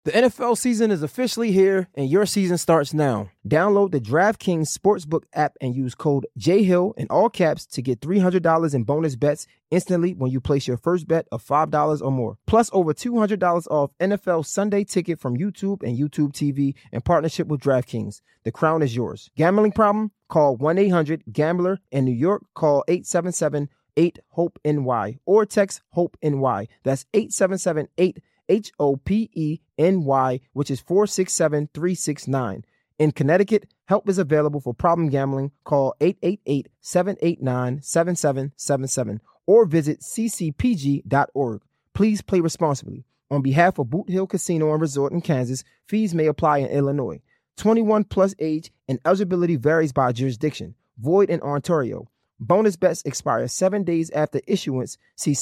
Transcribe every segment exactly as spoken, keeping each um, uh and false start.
The N F L season is officially here, and your season starts now. Download the DraftKings Sportsbook app and use code J Hill in all caps to get three hundred dollars in bonus bets instantly when you place your first bet of five dollars or more. Plus, over two hundred dollars off N F L Sunday Ticket from YouTube and YouTube T V in partnership with DraftKings. The crown is yours. Gambling problem? Call one eight hundred gambler. In New York, call eight seven seven eight hope N Y or text HOPE-N-Y. That's eight seven seven eight H O P E N Y, which is four six seven three six nine. In Connecticut, help is available for problem gambling. Call eight eight eight seven eight nine seven seven seven seven or visit c c p g dot org. Please play responsibly. On behalf of Boot Hill Casino and Resort in Kansas, fees may apply in Illinois. twenty-one plus age and eligibility varies by jurisdiction. Void in Ontario. Bonus bets expire seven days after issuance. See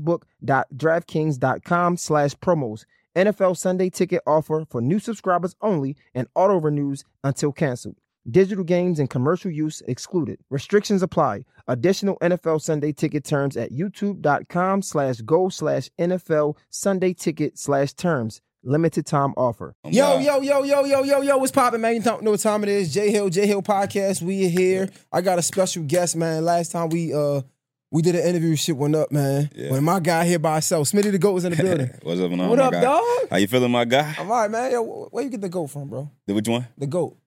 sportsbook.draftkings.com slash promos. N F L Sunday Ticket offer for new subscribers only and auto renews until canceled. Digital games and commercial use excluded. Restrictions apply. Additional N F L Sunday Ticket terms at youtube.com slash go slash NFL Sunday Ticket slash terms. Limited time offer. Yo, yo, yo, yo, yo, yo, yo, what's poppin', man? You don't know what time it is. J Hill, J Hill Podcast. We are here. I got a special guest, man. Last time we uh we did an interview, shit went up, man. Yeah. When my guy here by himself. Smitty the GOAT was in the building. What's up, man? What up, guy? dog? How you feeling, my guy? I'm all right, man. Yo, where you get the GOAT from, bro? The which one? The GOAT.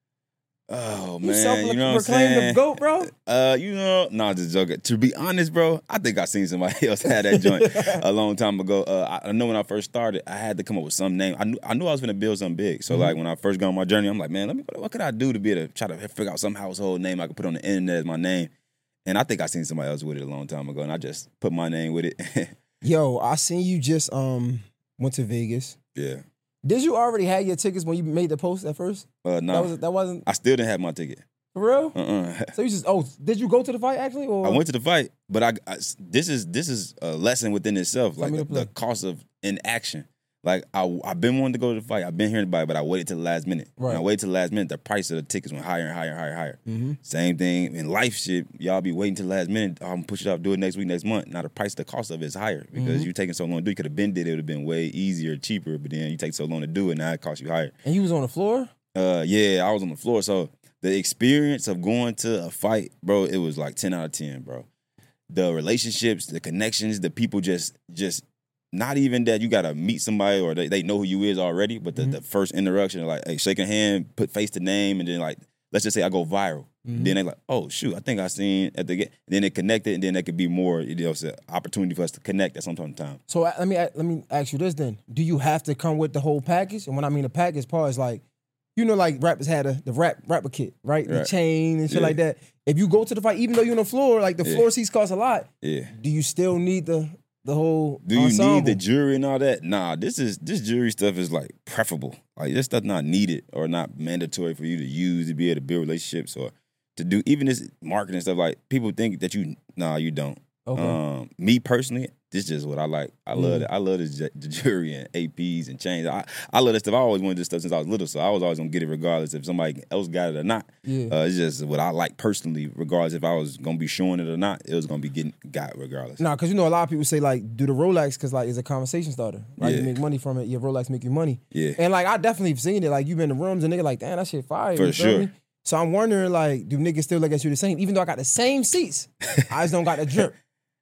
Oh, you man. You know what I'm saying? saying? The GOAT, bro? Uh, you know, no, nah, just joking. To be honest, bro, I think I seen somebody else had that joint a long time ago. Uh, I, I know when I first started, I had to come up with some name. I knew I knew I was going to build something big. So, mm-hmm. like, when I first got on my journey, I'm like, man, let me. What could I do to be able to try to figure out some household name I could put on the internet as my name? And I think I seen somebody else with it a long time ago, and I just put my name with it. Yo, I seen you just um went to Vegas. Yeah. Did you already have your tickets when you made the post at first? Uh, no. That, was, that wasn't... I still didn't have my ticket. For real? Uh-uh. So you just... Oh, did you go to the fight, actually? Or? I went to the fight, but I, I this is this is a lesson within itself, like the, the cost of inaction. Like, I, I've been wanting to go to the fight. I've been hearing about it, but I waited till the last minute. Right. When I waited till the last minute, the price of the tickets went higher and higher and higher and higher. Mm-hmm. Same thing in life shit. Y'all be waiting till the last minute. I'm push it up, do it next week, next month. Now the price, the cost of it is higher because mm-hmm. you taking so long to do it. You could have been did it. It would have been way easier, cheaper, but then you take so long to do it, now it costs you higher. And you was on the floor? Uh, Yeah, I was on the floor. So the experience of going to a fight, bro, it was like ten out of ten, bro. The relationships, the connections, the people just just... Not even that you got to meet somebody or they, they know who you is already, but the, mm-hmm. the first interaction, like, hey, shaking hand, put face to name, and then, like, let's just say I go viral. Mm-hmm. Then they like, oh, shoot, I think I seen at the get. Then they connected, and then there could be more, you know, it's an opportunity for us to connect at some time. So uh, let me let me ask you this then. Do you have to come with the whole package? And when I mean the package part is like, you know, like rappers had a, the rap rapper kit, right? right? The chain and shit yeah. like that. If you go to the fight, even though you're on the floor, like the yeah. floor seats cost a lot. Yeah. Do you still need the... The whole Do you ensemble? Need the jury and all that? Nah, this is this jury stuff is like preferable. Like this stuff not needed or not mandatory for you to use to be able to build relationships or to do even this marketing stuff. Like people think that you nah, you don't. Okay. Um, me personally, this is just what I like. I mm. love it. I love the, the jury and A Ps and chains. I, I love this stuff. I always wanted this stuff since I was little, so I was always gonna get it regardless if somebody else got it or not. Yeah. Uh, it's just what I like personally, regardless if I was gonna be showing it or not. It was gonna be getting got regardless. Nah, because you know a lot of people say like do the Rolex because like it's a conversation starter. Right, yeah. You make money from it. Your Rolex make you money. Yeah. And like I definitely have seen it. Like you've been in the rooms and nigga like damn that shit fire. For you sure. Me? So I'm wondering like do niggas still look at you the same even though I got the same seats? I just don't got the drip.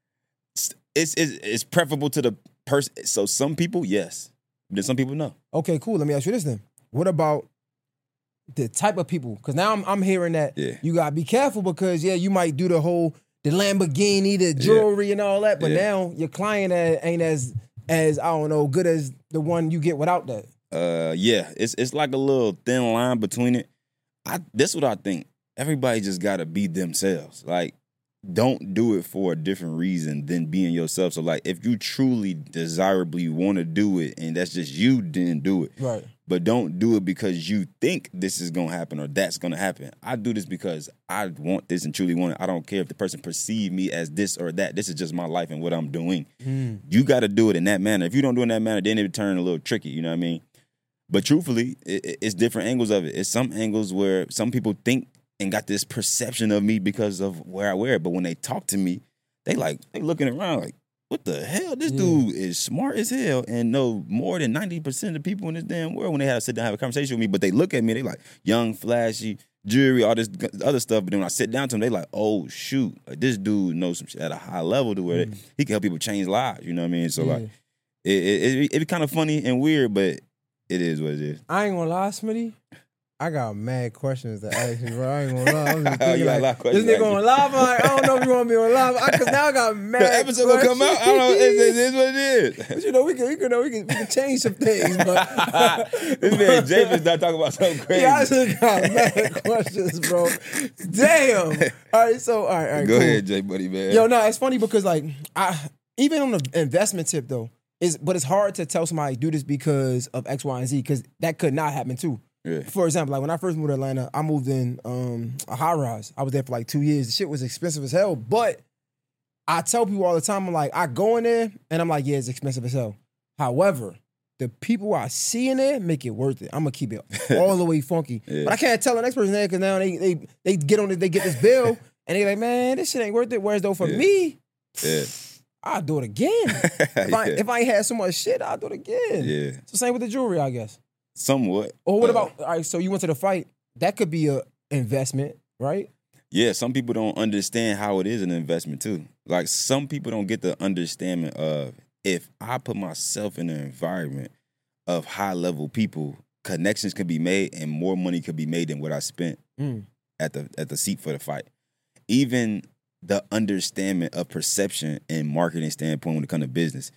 It's, it's it's preferable to the person. So some people, yes. Then some people, no. Okay, cool. Let me ask you this then. What about the type of people? Because now I'm I'm hearing that yeah. you gotta be careful because yeah, you might do the whole the Lamborghini, the jewelry, yeah. and all that. But yeah. now your client ain't as as I don't know good as the one you get without that. Uh, yeah. It's it's like a little thin line between it. I this is what I think. Everybody just gotta be themselves. Like. Don't do it for a different reason than being yourself. So, like, if you truly desirably want to do it and that's just you, then do it. Right. But don't do it because you think this is going to happen or that's going to happen. I do this because I want this and truly want it. I don't care if the person perceive me as this or that. This is just my life and what I'm doing. Mm. You got to do it in that manner. If you don't do it in that manner, then it would turn a little tricky. You know what I mean? But truthfully, it, it's different angles of it. It's some angles where some people think and got this perception of me because of where I wear it. But when they talk to me, they like, they looking around like, what the hell? This Yeah. dude is smart as hell and know more than ninety percent of the people in this damn world when they have to sit down and have a conversation with me. But they look at me, they like young, flashy, jewelry, all this g- other stuff. But then when I sit down to them, they like, oh, shoot. Like, this dude knows some shit at a high level to where Mm. he can help people change lives. You know what I mean? So, Yeah. like, it it, it, it be kind of funny and weird, but it is what it is. I ain't gonna lie, Smitty. I got mad questions to ask you, bro. I ain't gonna lie. I'm just Oh, you thinking got a like, lot of this questions to nigga ask on you. live. I'm like, I don't know if you want to be on live because now I got mad. The episode gonna come out. I don't know. It, it is what it is. But you know, we can, we can, we can, we can change some things. But This man Japheth not talking about something crazy. yeah, I just got mad questions, bro. Damn. All right, so all right, all right. Go cool. ahead, J Buddy, man. Yo, no, it's funny because like I even on the investment tip though, is but it's hard to tell somebody do this because of X, Y, and Z because that could not happen too. Yeah. For example, like when I first moved to Atlanta, I moved in um, a high rise. I was there for like two years. The shit was expensive as hell. But I tell people all the time, I'm like, I go in there and I'm like, yeah, it's expensive as hell. However, the people I see in there make it worth it. I'm gonna keep it all the way funky. Yeah. But I can't tell the next person there because now they they they get on it, they get this bill and they like, man, this shit ain't worth it. Whereas though for Yeah. me, Yeah. I'll do it again. If I Yeah. if I ain't had so much shit, I'll do it again. Yeah. It's the same with the jewelry, I guess. Somewhat. Or what Uh, about, all right, so you went to the fight. That could be a investment, right? Yeah, some people don't understand how it is an investment too. Like some people don't get the understanding of if I put myself in an environment of high level people, connections can be made and more money could be made than what I spent Mm. at the at the seat for the fight. Even the understanding of perception and marketing standpoint when it comes to business.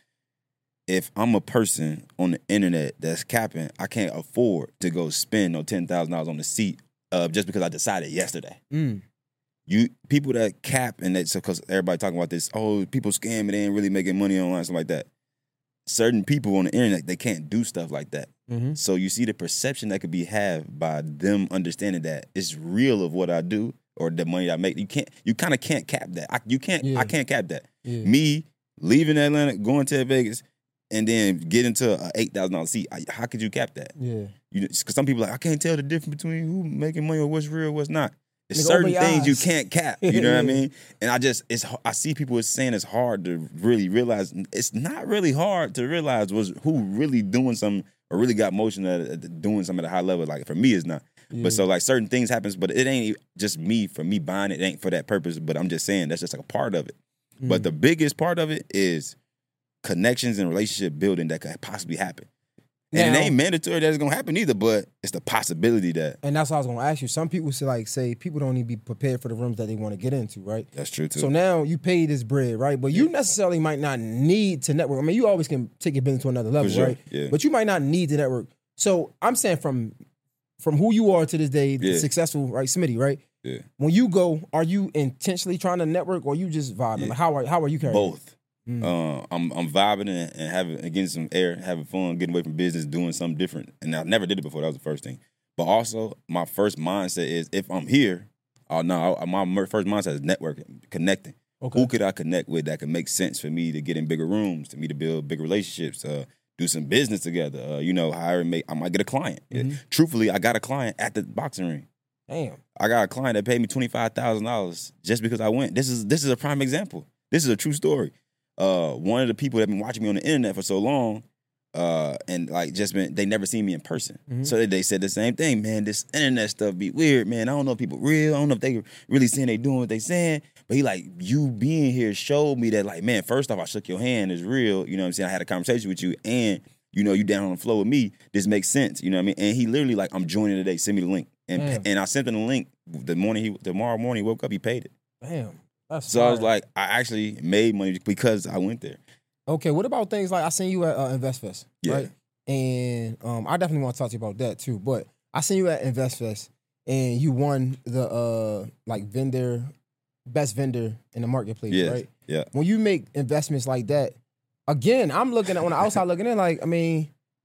If I'm a person on the internet that's capping, I can't afford to go spend no ten thousand dollars on the seat uh, just because I decided yesterday. Mm. You people that cap and that's because everybody talking about this. Oh, people scamming, they ain't really making money online, something like that. Certain people on the internet they can't do stuff like that. Mm-hmm. So you see the perception that could be had by them understanding that it's real of what I do or the money I make. You can't. You kind of can't cap that. I, you can't. Yeah. I can't cap that. Yeah. Me leaving Atlanta, going to Vegas, and then get into an eight thousand dollar seat. I, how could you cap that? Yeah. You because some people are like I can't tell the difference between who making money or what's real, what's not. There's Nigga, certain open your things you eyes. can't cap. You know what I Yeah. mean? And I just it's I see people saying it's hard to really realize. It's not really hard to realize was who really doing something or really got motion at, at doing something at a high level. Like for me, it's not. Yeah. But so like certain things happens, but it ain't just me for me buying it. It ain't for that purpose. But I'm just saying that's just like a part of it. Mm. But the biggest part of it is connections and relationship building that could possibly happen. And Now- it ain't mandatory that it's gonna happen either, but it's the possibility that And that's what I was gonna ask you. Some people say like say people don't need to be prepared for the rooms that they want to get into, right? that's true too. So now you pay this bread, right? But you necessarily might not need to network. I mean, you always can take your business to another level, sure, right? yeah. But you might not need to network. So I'm saying from from who you are to this day, Yeah. successful, right, Smitty, right? yeah. When you go, are you intentionally trying to network or you just vibing? Yeah. Like how are how are you carrying? it? Both. Mm. Uh, I'm I'm vibing and, and having and getting some air, having fun, getting away from business, doing something different. And I never did it before. That was the first thing. But also, my first mindset is if I'm here, oh no, I- my mer- first mindset is networking, connecting. Okay. Who could I connect with that could make sense for me to get in bigger rooms, to me to build bigger relationships, uh, do some business together. Uh, you know, hire and make. I might get a client. Mhm. Truthfully, I got a client at the boxing ring. Damn. I got a client that paid me twenty five thousand dollars just because I went. This is this is a prime example. This is a true story. Uh, one of the people that been watching me on the internet for so long, uh, and like just been they never seen me in person. Mhm. So they, they said the same thing, man. This internet stuff be weird, man. I don't know if people real. I don't know if they really saying they doing what they saying. But he like you being here showed me that like, man. First off, I shook your hand is real. You know what I'm saying? I had a conversation with you, and you know you down on the floor with me. This makes sense. You know what I mean? And he literally like, I'm joining today. Send me the link, and Damn. and I sent him the link the morning he tomorrow morning he woke up. He paid it. Damn. That's So I was fire. like, I actually made money because I went there. Okay, what about things like I seen you at uh, InvestFest, Yeah. right? And um, I definitely want to talk to you about that too. But I seen you at InvestFest, and you won the uh, like vendor, best vendor in the marketplace, Yeah, right? yeah. When you make investments like that, again, I'm looking at on the outside looking in, like, I mean,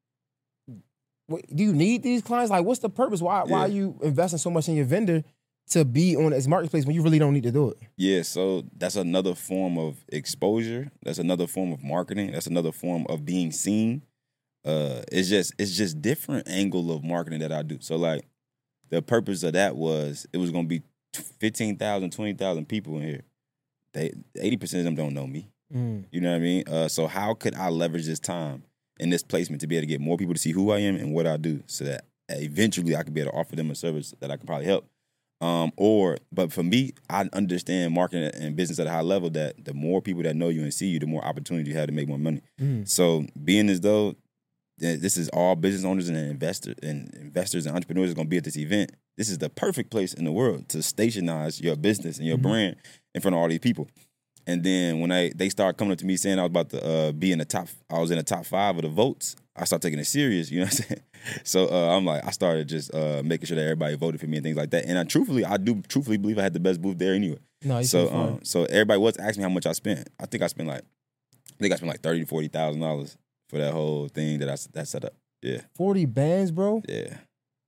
what, do you need these clients? Like, what's the purpose? Why why are Yeah. you investing so much in your vendor to be on this marketplace when you really don't need to do it? Yeah, so that's another form of exposure. That's another form of marketing. That's another form of being seen. Uh, it's just it's just different angle of marketing that I do. So like the purpose of that was it was gonna be fifteen thousand, twenty thousand people in here. They eighty percent of them don't know me. Mm. You know what I mean? Uh, so how could I leverage this time and this placement to be able to get more people to see who I am and what I do, so that eventually I could be able to offer them a service that I could probably help. Um, or, but for me, I understand marketing and business at a high level that the more people that know you and see you, the more opportunity you have to make more money. Mm. So being as though this is all business owners and investors and investors and entrepreneurs are going to be at this event, this is the perfect place in the world to stationize your business and your Mm-hmm. brand in front of all these people. And then when I they started coming up to me saying I was about to uh, be in the top, I was in the top five of the votes, I started taking it serious. You know what I'm saying? So uh, I'm like, I started just uh, making sure that everybody voted for me and things like that. And I truthfully, I do truthfully believe I had the best booth there anyway. No, you So so um, so everybody was asking me how much I spent. I think I spent like, I think I spent like thirty to forty thousand dollars for that whole thing that I that set up. Yeah, forty bands, bro. yeah,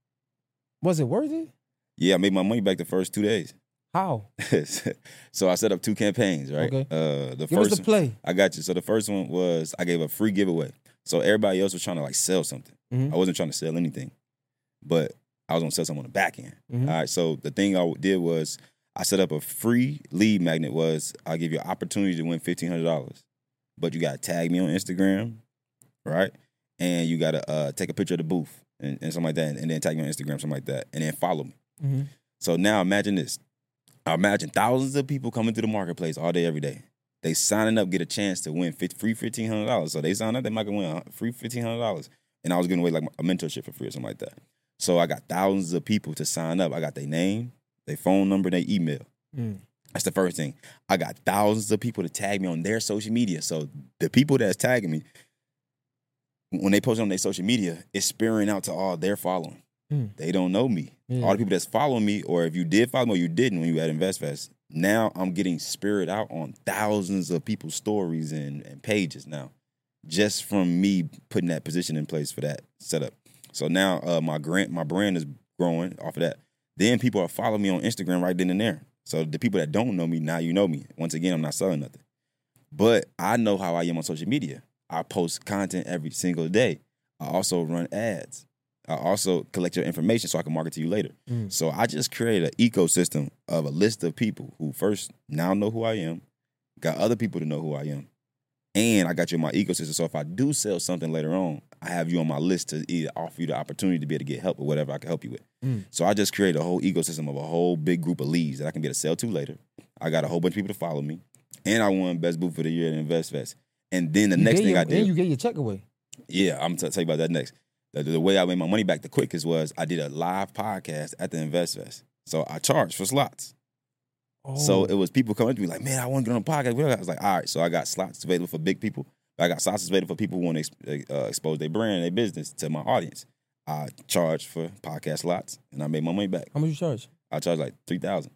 Was it worth it? yeah. I made my money back the first two days. How? So I set up two campaigns, right? Okay. Uh, the Give us first the play. I got you. So the first one was I gave a free giveaway. So everybody else was trying to like sell something. Mhm. I wasn't trying to sell anything, but I was gonna sell something on the back end. Mhm. All right. So the thing I did was I set up a free lead magnet. Was I give you an opportunity to win fifteen hundred dollars, but you gotta tag me on Instagram, right? And you gotta uh, take a picture of the booth and, and something like that, and then tag me on Instagram, something like that, and then follow me. Mm-hmm. So now imagine this. I imagine thousands of people coming through the marketplace all day, every day. They signing up, get a chance to win free fifteen hundred dollars. So they sign up, they might win a free fifteen hundred dollars. And I was giving away like a mentorship for free or something like that. So I got thousands of people to sign up. I got their name, their phone number, their email. Mm. That's the first thing. I got thousands of people to tag me on their social media. So the people that's tagging me, when they post it on their social media, it's spearing out to all their following. Mm. They don't know me. Yeah. All the people that's following me, or if you did follow me or you didn't when you at InvestFest, now I'm getting spirit out on thousands of people's stories and, and pages now, just from me putting that position in place for that setup. So now uh, my grant, my brand is growing off of that. Then people are following me on Instagram right then and there. So the people that don't know me, now you know me. Once again, I'm not selling nothing. But I know how I am on social media. I post content every single day. I also run ads. I also collect your information so I can market to you later. Mm. So I just created an ecosystem of a list of people who first now know who I am, got other people to know who I am, and I got you in my ecosystem. So if I do sell something later on, I have you on my list to either offer you the opportunity to be able to get help or whatever I can help you with. Mm. So I just created a whole ecosystem of a whole big group of leads that I can be able to sell to later. I got a whole bunch of people to follow me, and I won Best Booth for the Year at InvestFest. And then the You next gave thing your, I did, and you get your check away. yeah, I'm gonna tell you about that next. The, the way I made my money back the quickest was I did a live podcast at the InvestFest. So I charged for slots. Oh. So it was people coming to me like, man, I want to get on a podcast. I was like, all right. So I got slots available for big people. I got slots available for people who want to uh, expose their brand, their business to my audience. I charged for podcast slots, and I made my money back. How much you charge? I charged like three thousand.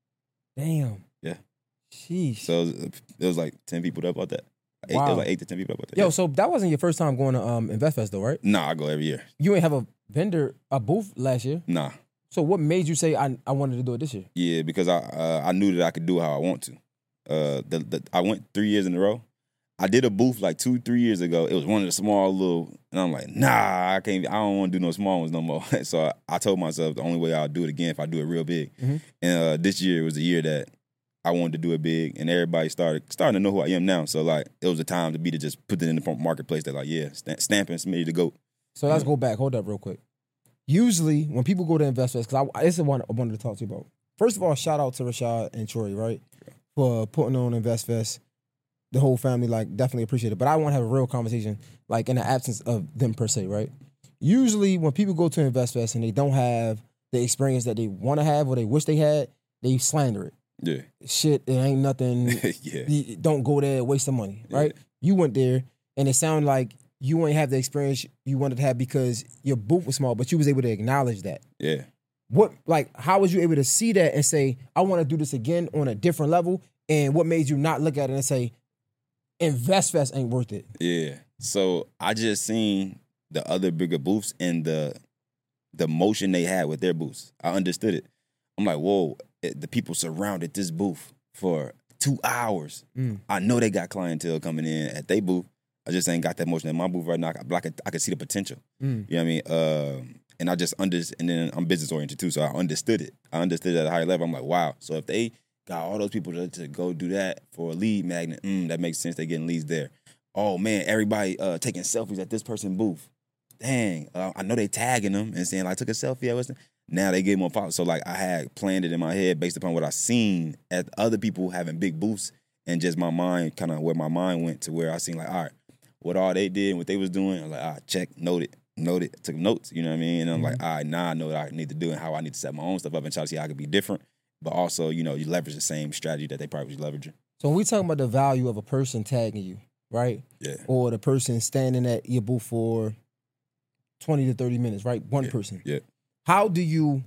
Damn. Yeah. Sheesh. So it was, it was like ten people that bought that. Eight, It Wow. was like eight to ten people that bought that. Yo, Yeah. so that wasn't your first time going to um InvestFest though, right? Nah, I go every year. You ain't have a vendor, a booth last year. Nah. So what made you say I I wanted to do it this year? Yeah, because I uh, I knew that I could do it how I want to. Uh, the, the I went three years in a row. I did a booth like two, three years ago. It was one of the small little, and I'm like, nah, I can't. I don't want to do no small ones no more. So I, I told myself the only way I'll do it again if I do it real big. Mhm. And uh, this year was the year that I wanted to do it big, and everybody started starting to know who I am now. So like, it was the time to be to just put it in the marketplace. That like, yeah, stamp, stamping Smitty to go. So let's go back. Hold up real quick. Usually when people go to InvestFest, because I this is one I wanted to talk to you about. First of all, shout out to Rashad and Troy, right? For putting on InvestFest. The whole family, like, definitely appreciate it. But I want to have a real conversation, like, in the absence of them per se, right? Usually when people go to InvestFest and they don't have the experience that they want to have or they wish they had, they slander it. Yeah, Shit, it ain't nothing. yeah, You don't go there, waste some money, right? Yeah. You went there and it sounded like you ain't have the experience you wanted to have because your booth was small, but you was able to acknowledge that. yeah. What, like, how was you able to see that and say, I want to do this again on a different level? And what made you not look at it and say, InvestFest ain't worth it? Yeah. So I just seen the other bigger booths and the the motion they had with their booths. I understood it. I'm like, whoa, it, the people surrounded this booth for two hours. Mm. I know they got clientele coming in at their booth. I just ain't got that motion in my booth right now. But I could, I could see the potential. Mm. You know what I mean? Um, and I just under and then I'm business oriented too, so I understood it. I understood it at a higher level. I'm like, wow. So if they got all those people to, to go do that for a lead magnet. Mm, that makes sense. They getting leads there. Oh man, everybody uh, taking selfies at this person's booth. Dang, uh, I know they tagging them and saying, like, took a selfie. I was now they get more followers. So like I had planned it in my head based upon what I seen at other people having big booths and just my mind, kind of where my mind went to where I seen like, all right, what all they did, what they was doing. I was like, all right, check, noted, noted, took notes. You know what I mean? And I'm mm-hmm. like, all right, now I know what I need to do and how I need to set my own stuff up and try to see how I could be different. But also, you know, you leverage the same strategy that they probably was leveraging. So when we talking about the value of a person tagging you, right? Yeah. Or the person standing at your booth for twenty to thirty minutes, right? One yeah. person. Yeah. How do you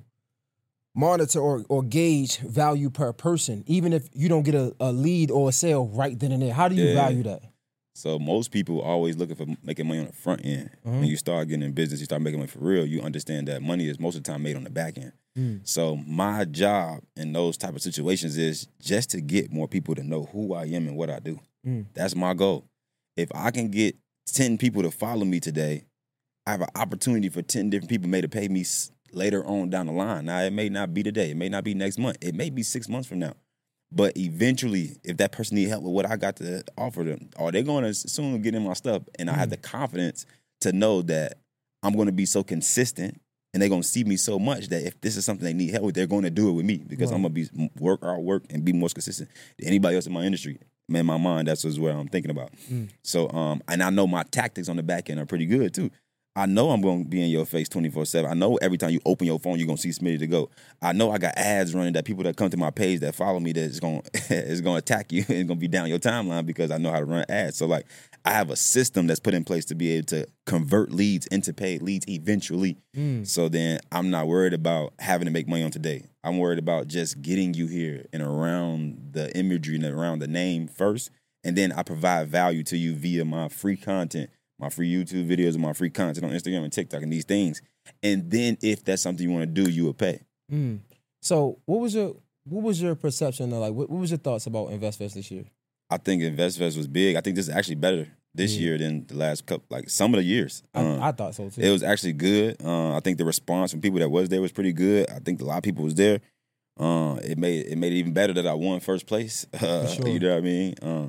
monitor or, or gauge value per person, even if you don't get a, a lead or a sale right then and there? How do you yeah. value that? So most people are always looking for making money on the front end. Mm-hmm. When you start getting in business, you start making money for real, you understand that money is most of the time made on the back end. Mm. So my job in those type of situations is just to get more people to know who I am and what I do. Mm. That's my goal. If I can get ten people to follow me today, I have an opportunity for ten different people may to pay me later on down the line. Now, it may not be today. It may not be next month. It may be six months from now. But eventually, if that person need help with what I got to offer them, or they're going to soon get in my stuff, and mm. I have the confidence to know that I'm going to be so consistent, and they're going to see me so much that if this is something they need help with, they're going to do it with me because right. I'm going to be work our work and be more consistent than anybody else in my industry. Man, in my mind, that's what I'm thinking about. Mm. So, um, and I know my tactics on the back end are pretty good too. I know I'm going to be in your face twenty-four seven. I know every time you open your phone, you're going to see Smitty to go. I know I got ads running that people that come to my page that follow me that is going is going to attack you and it's going to be down your timeline because I know how to run ads. So, like, I have a system that's put in place to be able to convert leads into paid leads eventually. Mm. So then I'm not worried about having to make money on today. I'm worried about just getting you here and around the imagery and around the name first. And then I provide value to you via my free content, my free YouTube videos, and my free content on Instagram and TikTok and these things. And then if that's something you want to do, you will pay. Mm. So what was your what was your perception of, like, what, what was your thoughts about InvestFest this year? I think InvestFest was big. I think this is actually better this yeah. year than the last couple, like some of the years. I, um, I thought so too. It was actually good. Uh, I think the response from people that was there was pretty good. I think a lot of people was there. Uh, it made it made it even better that I won first place. Uh, sure. You know what I mean? Uh,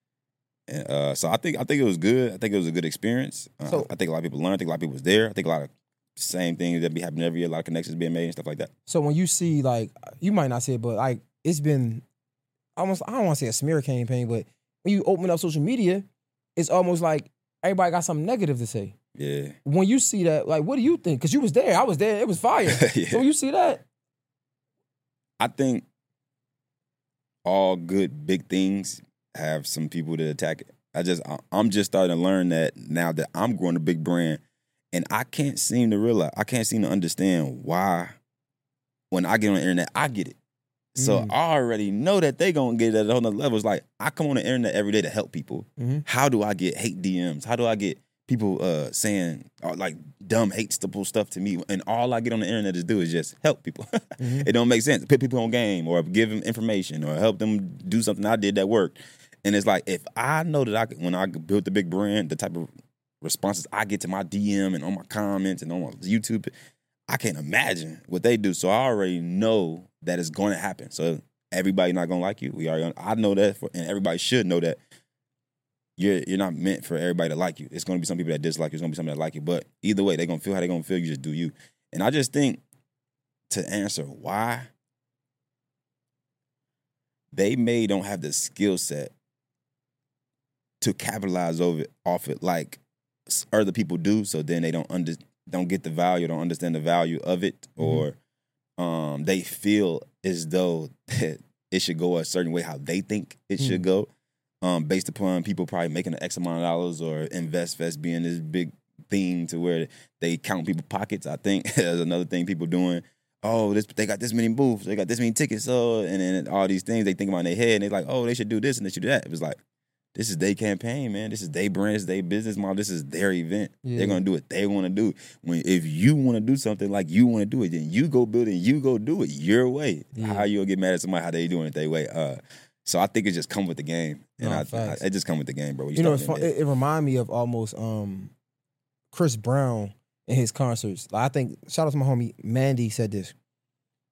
and, uh, so I think I think it was good. I think it was a good experience. Uh, so, I think a lot of people learned. I think a lot of people was there. I think a lot of same things that be happening every year. A lot of connections being made and stuff like that. So when you see, like, you might not say it, but like it's been almost, I don't want to say a smear campaign, but when you open up social media, it's almost like everybody got something negative to say. Yeah. When you see that, like, what do you think? Because you was there. I was there. It was fire. yeah. So when you see that, I think all good big things have some people to attack it. I just, I'm just starting to learn that now that I'm growing a big brand, and I can't seem to realize, I can't seem to understand why when I get on the internet, I get it. So mm. I already know that they gonna get it at a whole nother level. It's like, I come on the internet every day to help people. Mm-hmm. How do I get hate D Ms? How do I get people uh, saying uh, like dumb, hateful stuff to me? And all I get on the internet is do is just help people. mm-hmm. It don't make sense. Put people on game or give them information or help them do something I did that worked. And it's like, if I know that I when I built the big brand, the type of responses I get to my D M and on my comments and on my YouTube, I can't imagine what they do. So I already know that it's going to happen. So everybody not going to like you. We are. I know that, for, and everybody should know that you're you're not meant for everybody to like you. It's going to be some people that dislike you. It's going to be some that like you. But either way, they're going to feel how they're going to feel. You just do you. And I just think to answer why, they may don't have the skill set to capitalize over it, off it like other people do. So then they don't under. don't get the value, don't understand the value of it, or mm-hmm. um, they feel as though that it should go a certain way how they think it mm-hmm. should go, um, based upon people probably making an X amount of dollars or InvestFest being this big thing to where they count people's pockets. I think there's another thing people doing. Oh, this they got this many booths, they got this many tickets, so and then all these things they think about in their head, and they're like, oh, they should do this and they should do that. It was like, this is their campaign, man. This is their brand, this is their business model. This is their event. Yeah. They're gonna do what they want to do. When if you want to do something like you want to do it, then you go build it. You go do it your way. Yeah. How you gonna get mad at somebody how they doing it their way? Uh, so I think it just come with the game, and no, I, I, it just come with the game, bro. You, you know, it's fun, it, it remind me of almost um, Chris Brown in his concerts. Like, I think shout out to my homie Mandy said this.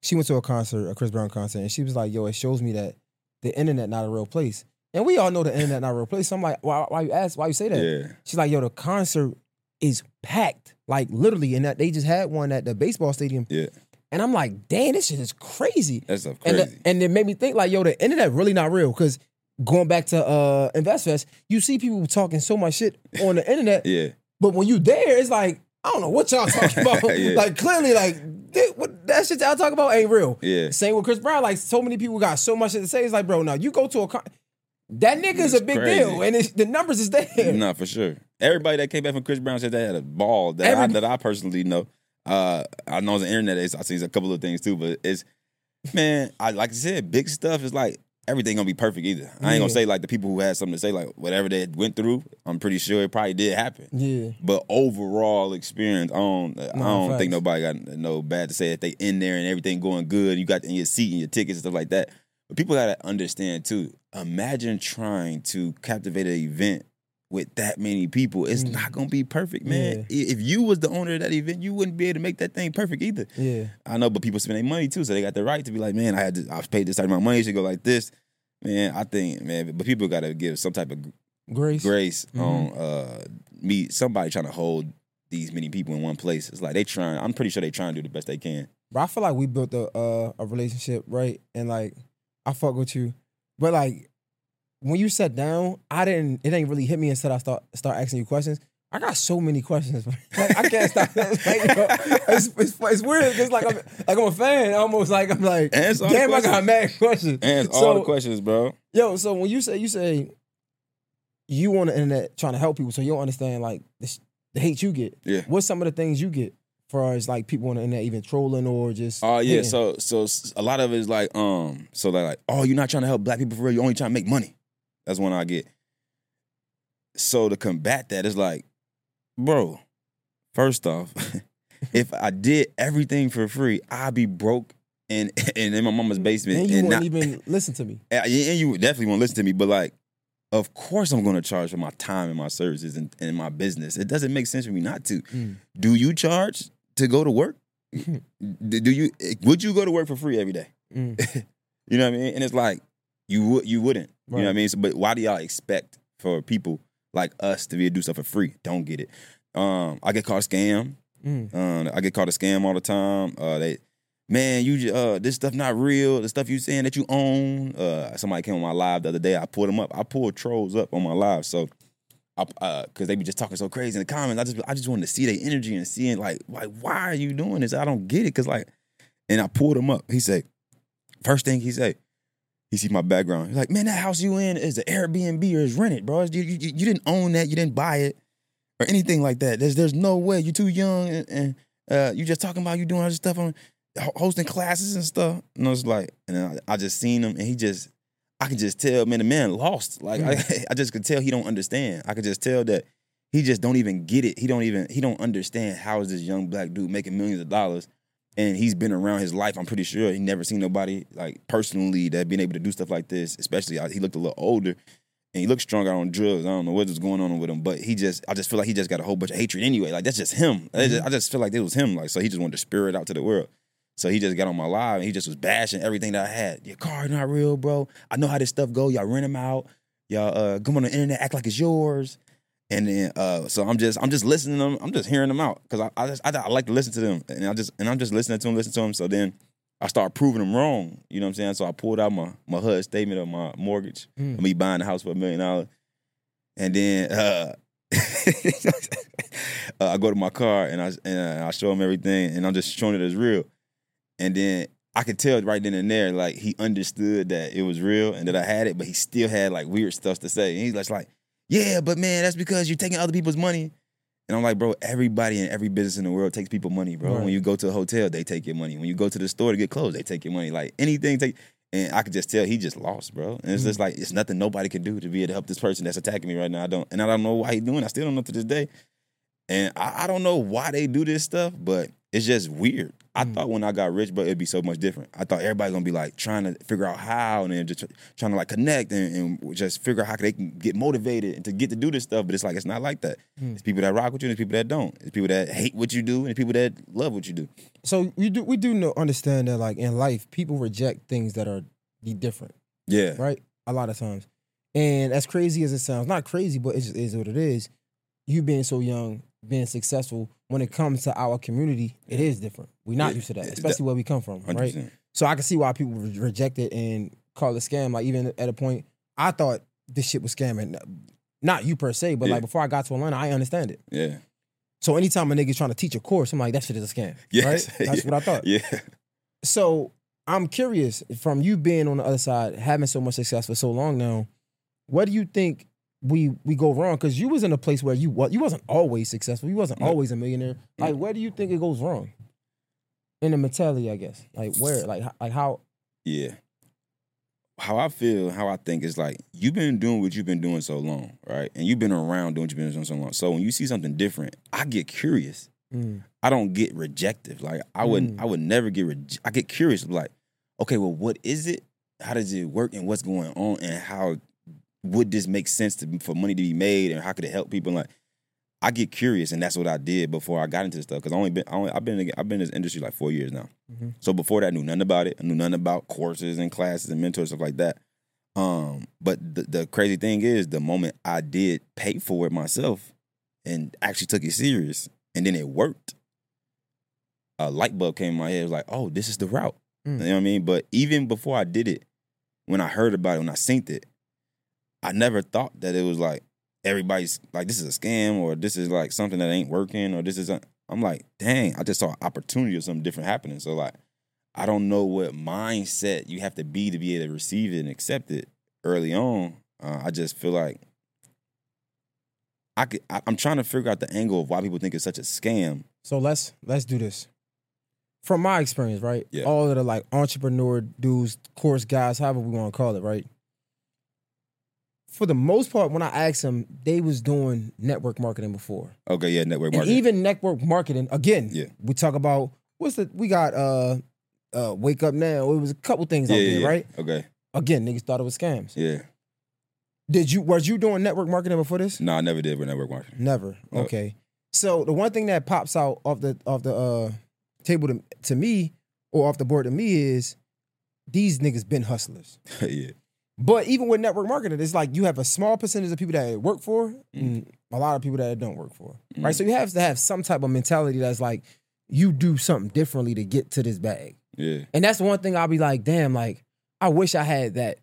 she went to a concert, a Chris Brown concert, and she was like, "Yo, it shows me that the internet not a real place." And we all know the internet not a real place. So I'm like, "Why? Why you ask? Why you say that?" Yeah. She's like, "Yo, the concert is packed, like literally, and that they just had one at the baseball stadium." Yeah. And I'm like, "Damn, this shit is crazy." That's stuff And crazy. the, and it made me think like, "Yo, the internet really not real." Because going back to uh, InvestFest, you see people talking so much shit on the internet, yeah. but when you there, it's like, I don't know what y'all talking about. Yeah. Like clearly, like that, what, that shit y'all talking about ain't real. Yeah. Same with Chris Brown. Like so many people got so much shit to say. It's like, bro, now you go to a con- that nigga is It's a big crazy. deal, and it's, the numbers is there. Nah, for sure. Everybody that came back from Chris Brown said they had a ball that I, Every- that I personally know. Uh, I know on the internet, I seen a couple of things too, but it's man, I like I said, big stuff is like everything gonna be perfect either. I ain't Yeah. gonna say like the people who had something to say, like whatever they went through. I'm pretty sure it probably did happen. Yeah, But overall experience, I don't, I don't facts. think nobody got no bad to say if they in there and everything going good. You got in your seat and your tickets and stuff like that. But people gotta understand too. Imagine trying to captivate an event with that many people. It's Mm. not gonna be perfect, man. I- If you was the owner of that event, you wouldn't be able to make that thing perfect either. yeah, I know, but people spend their money too, so they got the right to be like, man, I had to, I paid this certain amount of money, it should go like this. Man, I think, man, but people gotta give some type of grace. grace Mhm. on uh me somebody trying to hold these many people in one place. It's like they trying. I'm pretty sure they trying to do the best they can. But I feel like we built a uh, a relationship, right? And like I fuck with you, but like when you sat down, I didn't. It ain't really hit me until I start start asking you questions. I got so many questions. Like, I can't stop. It's, like, you know, it's, it's, it's weird because like I'm like I'm a fan. Almost like I'm like Answer all the damn. I got questions. mad questions. Answer all So- the questions, bro. Yo, so when you say you say you on the internet trying to help people, so you don't understand like the, sh- the hate you get. Yeah. What's some of the things you get, far as like people on the internet even trolling or just? Oh yeah. hating? So so s- a lot of it is like um. So they're like, oh, you're not trying to help black people for real. You're only trying to make money. That's one I get. So to combat that, it's like, bro. First off, if I did everything for free, I'd be broke and and in my mama's basement. and you and wouldn't not, even listen to me. and you definitely won't listen to me, but like, of course I'm going to charge for my time and my services and, and my business. It doesn't make sense for me not to. Mm. Do you charge to go to work? do do you? Would you go to work for free every day? Mm. You know what I mean? And it's like you would, you wouldn't. You know what I Right. mean? So, but why do y'all expect for people like us to be able to do stuff for free? Don't get it. Um, I get called a scam. Mm. Um, I get called a scam all the time. Uh, they, man, you ju- uh, this stuff not real. The stuff you saying that you own. Uh, somebody came on my live the other day. I pulled them up. I pulled trolls up on my live. So, I, uh, cause they be just talking so crazy in the comments. I just, I just wanted to see their energy and seeing like, like, why are you doing this? I don't get it. Cause like, and I pulled him up. He said, first thing he said, he see my background. He's like, man, that house you in is an Airbnb or is rented, bro. You, you, you didn't own that. You didn't buy it. Or anything like that. There's there's no way. You're too young and, and uh, you just talking about you doing all this stuff on hosting classes and stuff. And I was like, and then I, I just seen him and he just, I can just tell, man, the man lost. Like I, I just could tell he don't understand. I could just tell that he just don't even get it. He don't even, he don't understand how is this young black dude making millions of dollars. And he's been around his life. I'm pretty sure he never seen nobody like personally that been able to do stuff like this. Especially he looked a little older. And he looks strong out on drugs. I don't know what's going on with him, but he just, I just feel like he just got a whole bunch of hatred anyway. Like, that's just him. I, just, I just feel like it was him. Like, so he just wanted to spear it out to the world. So he just got on my live and he just was bashing everything that I had. Your car not real, bro. I know how this stuff go. Y'all rent them out. Y'all uh, come on the internet, act like it's yours. And then, uh, so I'm just, I'm just listening to them. I'm just hearing them out because I, I just, I, I like to listen to them, and I just, and I'm just listening to them, listening to them. So then I start proving them wrong. You know what I'm saying? So I pulled out my my H U D statement of my mortgage, Mm. of me buying the house for a million dollars. And then uh, uh, I go to my car and I and I show him everything, and I'm just showing it as real. And then I could tell right then and there, like he understood that it was real and that I had it, but he still had like weird stuff to say. And he's just like, "Yeah, but man, that's because you're taking other people's money." And I'm like, bro, everybody in every business in the world takes people money, bro. Right. When you go to a hotel, they take your money. When you go to the store to get clothes, they take your money. Like anything, take. And I could just tell he just lost, bro. And it's just like it's nothing nobody can do to be able to help this person that's attacking me right now. I don't, and I don't know why he's doing it. I still don't know to this day. And I, I don't know why they do this stuff, but it's just weird. I Mm. thought when I got rich, bro, it'd be so much different. I thought everybody's gonna be like trying to figure out how, and then just tr- trying to like connect and, and just figure out how they can get motivated and to get to do this stuff. But it's like it's not like that. Mm. It's people that rock with you, and it's people that don't. It's people that hate what you do, and it's people that love what you do. So you do we do know understand that like in life people reject things that are the different, Yeah, right? A lot of times. And as crazy as it sounds, not crazy, but it just is what it is. You being so young, being successful, when it comes to our community, it is different. We're not Yeah, used to that, it- especially where we come from, one hundred right? percent. So I can see why people re- reject it and call it scam. Like even at a point, I thought this shit was scamming. Not you per se, but Yeah. like before I got to Atlanta, I understand it. Yeah, So anytime a nigga's trying to teach a course, I'm like, that shit is a scam. yes, Right? That's yeah. what I thought. Yeah, So I'm curious, from you being on the other side, having so much success for so long now, what do you think we we go wrong? Because you was in a place where you wa- you wasn't always successful. You wasn't No. always a millionaire. Like, where do you think it goes wrong? In the mentality, I guess. Like where? Like h- like how? yeah. How I feel, how I think is like you've been doing what you've been doing so long, right? And you've been around doing what you've been doing so long. So when you see something different, I get curious. Mm, I don't get rejective. Like I would, Mm. I would never get. Reje- I get curious. Like, okay, well, what is it? How does it work? And what's going on? And how would this make sense to for money to be made? And how could it help people? Like, I get curious, and that's what I did before I got into this stuff. Because I only been, I only, I've been, in, I've been in this industry like four years now. Mhm. So before that, I knew nothing about it. I knew nothing about courses and classes and mentors stuff like that. Um, but the, the crazy thing is, the moment I did pay for it myself and actually took it serious, and then it worked, a light bulb came in my head. It was like, oh, this is the route. Mm. You know what I mean? But even before I did it, when I heard about it, when I synced it, I never thought that it was like everybody's like, this is a scam or this is like something that ain't working or this is, a, I'm like, dang, I just saw an opportunity or something different happening. So like, I don't know what mindset you have to be to be able to receive it and accept it early on. Uh, I just feel like I could, I, I'm trying to figure out the angle of why people think it's such a scam. So let's let's do this. From my experience, right? Yeah. All of the like entrepreneur dudes, course guys, however we want to call it, right? For the most part, when I asked them, they was doing network marketing before. Okay, yeah, network And marketing. even network marketing, again, Yeah. we talk about what's the we got uh uh Wake Up Now. It was a couple things yeah, out yeah, there, yeah. right? Okay, Again, niggas thought it was scams. yeah. Did you was you doing network marketing before this? No, I never did with network marketing. Never. No. Okay. So the one thing that pops out off the off the uh table to, to me or off the board to me is these niggas been hustlers. yeah, But even with network marketing, it's like you have a small percentage of people that it work for Mm. and a lot of people that it don't work for. Mm. Right? So you have to have some type of mentality that's like you do something differently to get to this bag. yeah. And that's the one thing I'll be like, damn, like, I wish I had that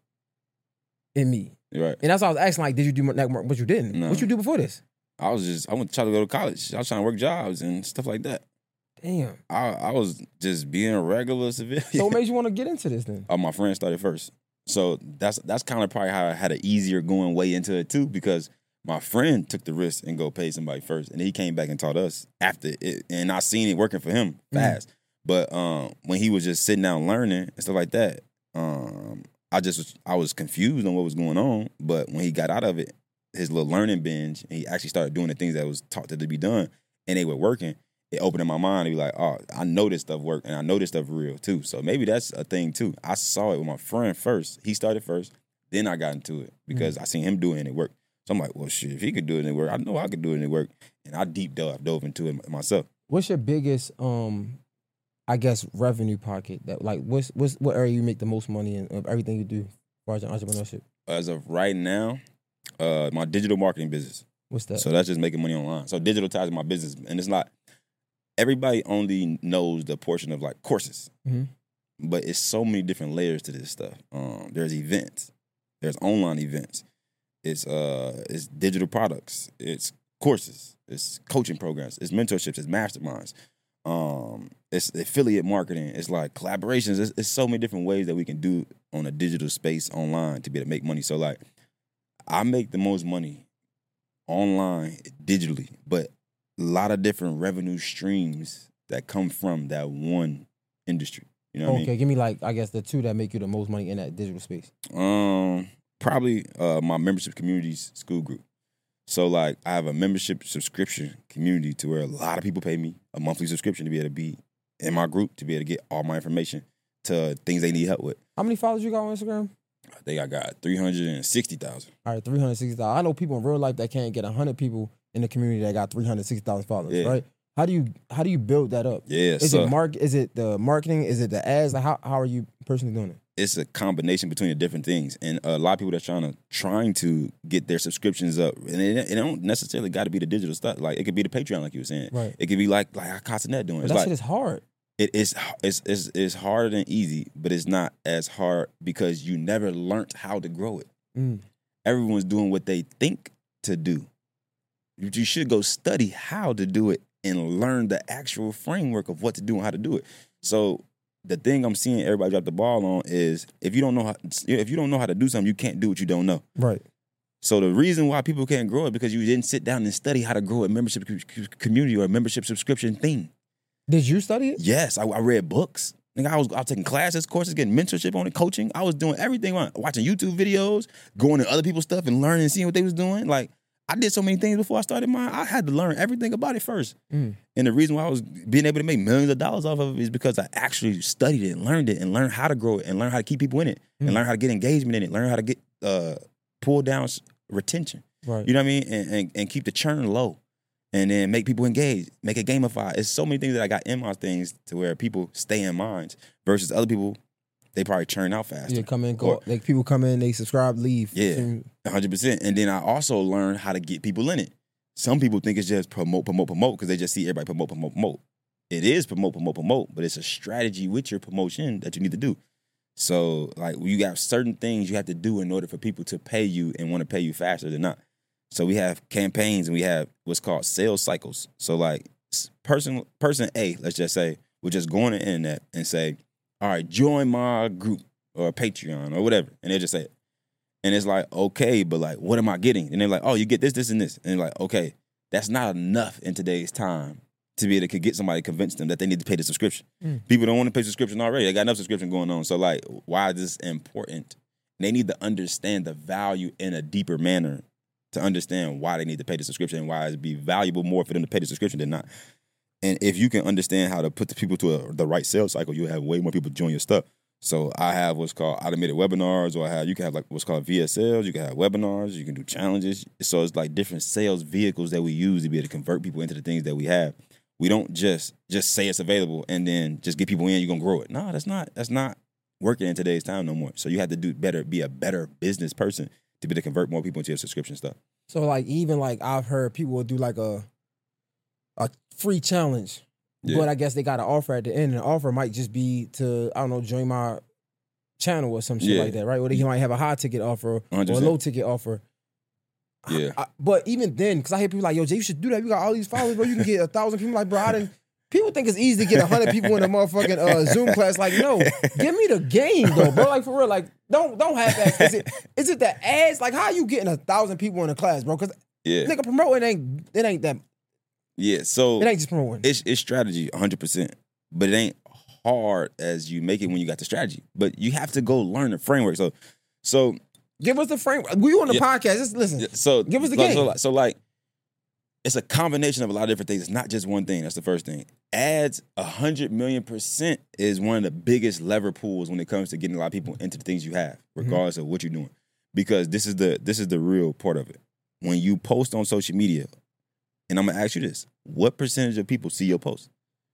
in me. You're right. And that's why I was asking, like, did you do network marketing? But you didn't. No. What you do before this? I was just I went to try to go to college. I was trying to work jobs and stuff like that. Damn. I I was just being a regular civilian. So what made you want to get into this then? Oh, my friend started first. So that's that's kind of probably how I had an easier going way into it too, because my friend took the risk and go pay somebody first, and he came back and taught us after it, and I seen it working for him fast. But um, when he was just sitting down learning and stuff like that, um, I just was, I was confused on what was going on. But when he got out of it, his little learning binge, and he actually started doing the things that was taught to be done, and they were working. It opened up my mind to be like, oh, I know this stuff work, and I know this stuff real too. So maybe that's a thing too. I saw it with my friend first. He started first, then I got into it because I seen him do it and it worked. So I'm like, well, shit, if he could do it and it work, I know I could do it and it work. And I deep dove, dove into it myself. What's your biggest, um, I guess, revenue pocket? That like, what's what's what area you make the most money in of everything you do as far as entrepreneurship? As of right now, uh, my digital marketing business. What's that? So that's just making money online. So digital ties in my business, and it's not everybody only knows the portion of like courses, Mhm. but it's so many different layers to this stuff. Um, there's events, there's online events, it's uh, it's digital products, it's courses, it's coaching programs, it's mentorships, it's masterminds, um, it's affiliate marketing, it's like collaborations. It's, it's so many different ways that we can do on a digital space online to be able to make money. So like, I make the most money online digitally, but a lot of different revenue streams that come from that one industry. You know what okay, give me like I guess the two that make you the most money in that digital space. I mean? Um, probably uh, my membership communities school group. So like I have a membership subscription community to where a lot of people pay me a monthly subscription to be able to be in my group, to be able to get all my information to things they need help with. How many followers you got on Instagram? I think I got three hundred sixty thousand. All right, three hundred sixty thousand. I know people in real life that can't get one hundred people in the community that got three hundred sixty thousand followers, Yeah. right? How do you how do you build that up? Yeah, Is so it mark? Is it the marketing? Is it the ads? Like how how are you personally doing it? it's a combination between the different things, and a lot of people that's trying to trying to get their subscriptions up, and it, it don't necessarily got to be the digital stuff. Like it could be the Patreon, like you were saying. Right. It could be like like how Castanet doing. But It's that like shit is hard. it is it's, it's it's harder than easy, but it's not as hard because you never learned how to grow it. Mm. Everyone's doing what they think to do. You, you should go study how to do it and learn the actual framework of what to do and how to do it. So the thing I'm seeing everybody drop the ball on is if you don't know how if you don't know how to do something, you can't do what you don't know. Right. So the reason why people can't grow it because you didn't sit down and study how to grow a membership co- community or a membership subscription thing. Did you study it? Yes, I, I read books. Nigga, I was I was taking classes, courses, getting mentorship on it, coaching. I was doing everything, watching YouTube videos, going to other people's stuff and learning and seeing what they was doing. Like I did so many things before I started mine. I had to learn everything about it first. Mm. And the reason why I was being able to make millions of dollars off of it is because I actually studied it and learned it and learned how to grow it and learn how to keep people in it Mm. and learn how to get engagement in it, learn how to get uh, pull down retention. Right. You know what I mean? And, and, and keep the churn low. And then make people engage, make it gamified. It's so many things that I got in my things to where people stay in minds versus other people, they probably churn out faster. Yeah, come in, go. Or- like people come in, they subscribe, leave. Yeah. And- one hundred percent. And then I also learned how to get people in it. Some people think it's just promote, promote, promote because they just see everybody promote, promote, promote. It is promote, promote, promote, but it's a strategy with your promotion that you need to do. So, like, you got certain things you have to do in order for people to pay you and want to pay you faster than not. So we have campaigns and we have what's called sales cycles. So, like, s- person person A, let's just say, would just go on the internet and say, all right, join my group or Patreon or whatever. And they just say it. And it's like, okay, but like, what am I getting? And they're like, oh, you get this, this, and this. And they're like, okay, that's not enough in today's time to be able to get somebody to convince them that they need to pay the subscription. Mm. People don't want to pay subscription already. They got enough subscription going on. So like, why is this important? They need to understand the value in a deeper manner to understand why they need to pay the subscription and why it'd be valuable more for them to pay the subscription than not. And if you can understand how to put the people to a, the right sales cycle, you'll have way more people join your stuff. So I have what's called automated webinars, or I have you can have like what's called V S Ls. You can have webinars. You can do challenges. So it's like different sales vehicles that we use to be able to convert people into the things that we have. We don't just just say it's available and then just get people in. You're gonna grow it. No, that's not that's not working in today's time no more. So you have to do better, be a better business person to be able to convert more people into your subscription stuff. So like even like I've heard people will do like a a free challenge, Yeah. but I guess they got an offer at the end, and the offer might just be to I don't know join my channel or some shit Yeah. like that, right? Or they might have a high ticket offer one or hundred a percent. low ticket offer. Yeah. I- but even then, because I hear people like, yo, Jay, you should do that. You got all these followers, bro. You can get a thousand people. Like, bro, I didn't. People think it's easy to get a hundred people in a motherfucking uh, Zoom class. Like, no, give me the game though, bro. Like for real, like don't don't have that. Is it is it the ads? Like, how are you getting a thousand people in a class, bro? Because Yeah. nigga promoting ain't it ain't that Yeah. So it ain't just promoting. it's it's strategy one hundred percent, but it ain't hard as you make it when you got the strategy. But you have to go learn the framework. So so Give us the framework. We on the Yeah. podcast. Just listen. so Give us the so, game. So, like- so like it's a combination of a lot of different things. It's not just one thing. That's the first thing. Ads, a hundred million percent is one of the biggest lever pools when it comes to getting a lot of people into the things you have, regardless of what you're doing. Because this is the this is the real part of it. When you post on social media, and I'm gonna ask you this: what percentage of people see your post?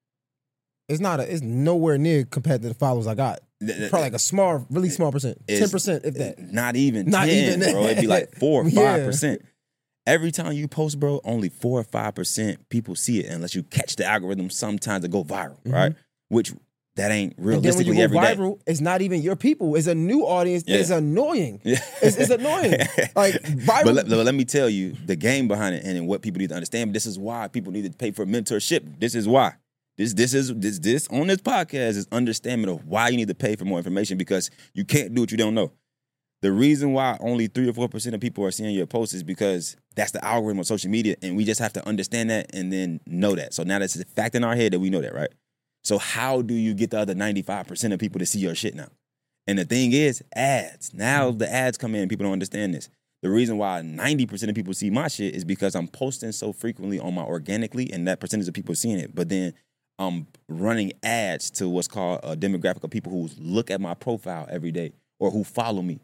It's not a. It's nowhere near compared to the followers I got. Probably like a small, really small percent. It's- Ten percent, if that. Not even Not ten, even. bro. It'd be like four or Yeah. five percent. Every time you post, bro, only four or five percent people see it unless you catch the algorithm sometimes to go viral, right? Which that ain't And then when realistically you go every day. viral, it's not even your people. It's a new audience. Yeah. It's annoying. Yeah. It's, it's annoying. Like viral. But let, but let me tell you the game behind it and what people need to understand. This is why people need to pay for mentorship. This is why. This this is this this on this podcast is understanding of why you need to pay for more information because you can't do what you don't know. The reason why only three or four percent of people are seeing your posts is because that's the algorithm of social media, and we just have to understand that and then know that. So now that's a fact in our head that we know that, right? So how do you get the other ninety-five percent of people to see your shit now? And the thing is, ads. Now the ads come in, people don't understand this. The reason why ninety percent of people see my shit is because I'm posting so frequently on my organically, and that percentage of people seeing it. But then I'm running ads to what's called a demographic of people who look at my profile every day or who follow me.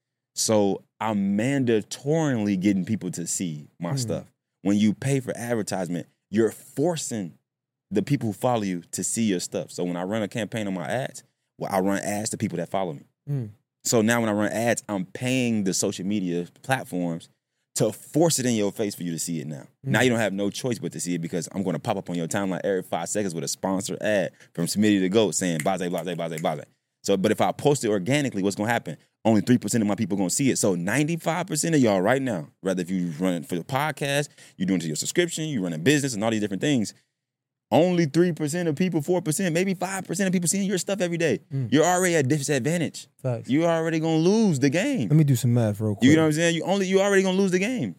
So I'm mandatorily getting people to see my mm. stuff. When you pay for advertisement, you're forcing the people who follow you to see your stuff. So when I run a campaign on my ads, well, I run ads to people that follow me. Mm. So now when I run ads, I'm paying the social media platforms to force it in your face for you to see it now. Mm. Now you don't have no choice but to see it because I'm going to pop up on your timeline every five seconds with a sponsored ad from Smitty to Go saying blase, blase, blase, blase. So, but if I post it organically, what's going to happen? Only three percent of my people are going to see it. So ninety-five percent of y'all right now, whether if you run it for the podcast, you're doing it to your subscription, you run a business and all these different things, only three percent of people, four percent, maybe five percent of people seeing your stuff every day. Mm. You're already at disadvantage. Facts. You're already going to lose the game. Let me do some math real quick. You know what I'm saying? You only, you're already going to lose the game.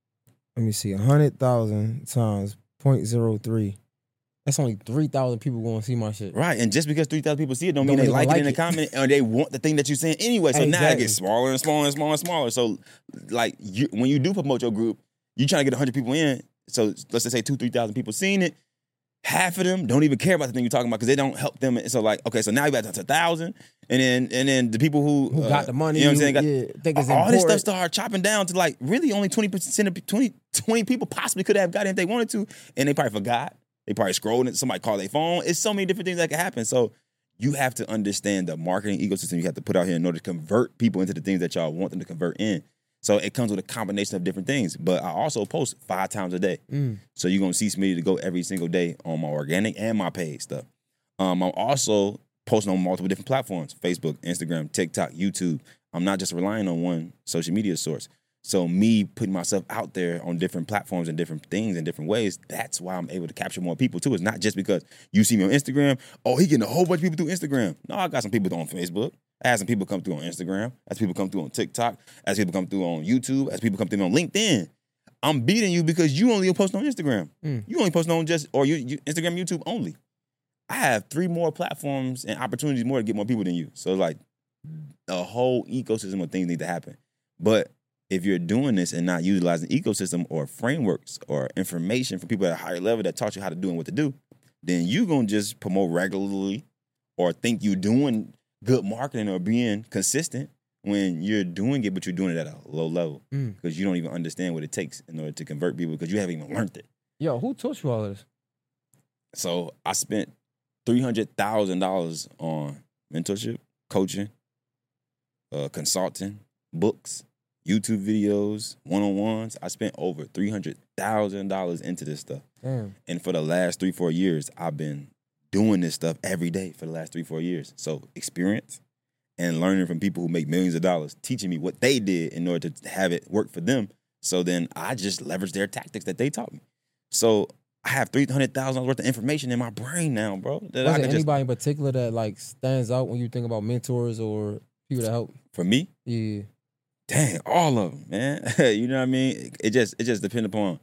Let me see. one hundred thousand times zero point zero three. That's only three thousand people going to see my shit. Right, and just because three thousand people see it don't, don't mean they like, like it in the comment or they want the thing that you're saying anyway. So exactly. Now it gets smaller and smaller and smaller and smaller. So like you, when you do promote your group, you trying to get one hundred people in. So let's just say two, three thousand people seeing it. Half of them don't even care about the thing you're talking about because they don't help them. So like, okay, so now you got to one thousand. And then and then the people who, who uh, got the money, you know what I'm saying? Got, yeah, think it's all important. This stuff start chopping down to like really only twenty percent of twenty, twenty people possibly could have got it if they wanted to. And they probably forgot. They probably scrolled it. Somebody called their phone. It's so many different things that can happen. So you have to understand the marketing ecosystem you have to put out here in order to convert people into the things that y'all want them to convert in. So it comes with a combination of different things. But I also post five times a day. Mm. So you're going to see Smitty to Go every single day on my organic and my paid stuff. Um, I'm also posting on multiple different platforms, Facebook, Instagram, TikTok, YouTube. I'm not just relying on one social media source. So me putting myself out there on different platforms and different things in different ways, that's why I'm able to capture more people too. It's not just because you see me on Instagram, oh, he getting a whole bunch of people through Instagram. No, I got some people on Facebook. I had some people come through on Instagram. As people come through on TikTok. As people come through on YouTube. As people come through on LinkedIn. I'm beating you because you only post on Instagram. Mm. You only post on just, or you, you Instagram, YouTube only. I have three more platforms and opportunities more to get more people than you. So like a whole ecosystem of things need to happen. But if you're doing this and not utilizing ecosystem or frameworks or information from people at a higher level that taught you how to do and what to do, then you're going to just promote regularly or think you're doing good marketing or being consistent when you're doing it, but you're doing it at a low level mm. because you don't even understand what it takes in order to convert people because you haven't even learned it. Yo, who taught you all of this? So I spent three hundred thousand dollars on mentorship, coaching, uh, consulting, books, YouTube videos, one-on-ones. I spent over three hundred thousand dollars into this stuff. Damn. And for the last three, four years, I've been doing this stuff every day for the last three, four years. So experience and learning from people who make millions of dollars, teaching me what they did in order to have it work for them. So then I just leverage their tactics that they taught me. So I have three hundred thousand dollars worth of information in my brain now, bro. That Was I there can anybody just, in particular that like stands out when you think about mentors or people that help? For me? Yeah. Dang, all of them, man. You know what I mean? It just it just depends upon.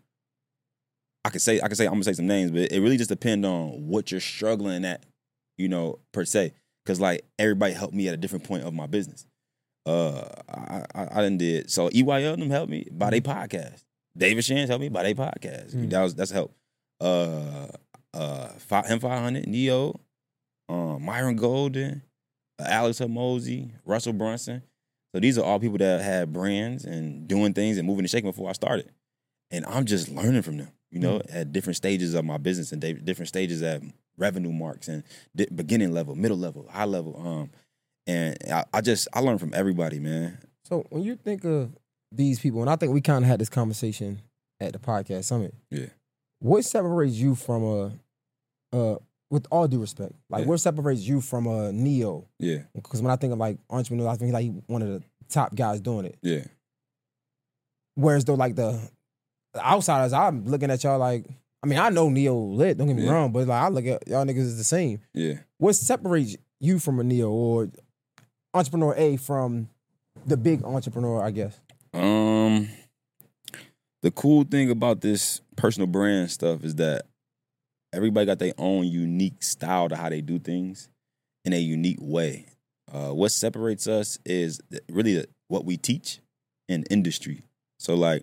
I could say I could say I'm gonna say some names, but it really just depends on what you're struggling at, you know, per se. Because like everybody helped me at a different point of my business. Uh, I I, I done did so. E Y L them helped me by their podcast. David Shands helped me by their podcast. Mm. That was that's help. Uh, uh, M five hundred, Neo, um, Myron Golden, uh, Alex Hormozy, Russell Brunson. So these are all people that had brands and doing things and moving and shaking before I started. And I'm just learning from them, you know, mm. at different stages of my business and different stages at revenue marks and beginning level, middle level, high level. Um, and I, I just, I learn from everybody, man. So when you think of these people, and I think we kind of had this conversation at the podcast summit. Yeah. What separates you from a, uh, with all due respect, like yeah. what separates you from a Neo? Yeah. Because when I think of like entrepreneur, I think like one of the top guys doing it. Yeah. Whereas though like the, the outsiders, I'm looking at y'all like, I mean, I know Neo lit, don't get me yeah. wrong, but like I look at y'all niggas as the same. Yeah. What separates you from a Neo or entrepreneur A from the big entrepreneur, I guess? Um, the cool thing about this personal brand stuff is that everybody got their own unique style to how they do things in a unique way. Uh, what separates us is really what we teach in industry. So like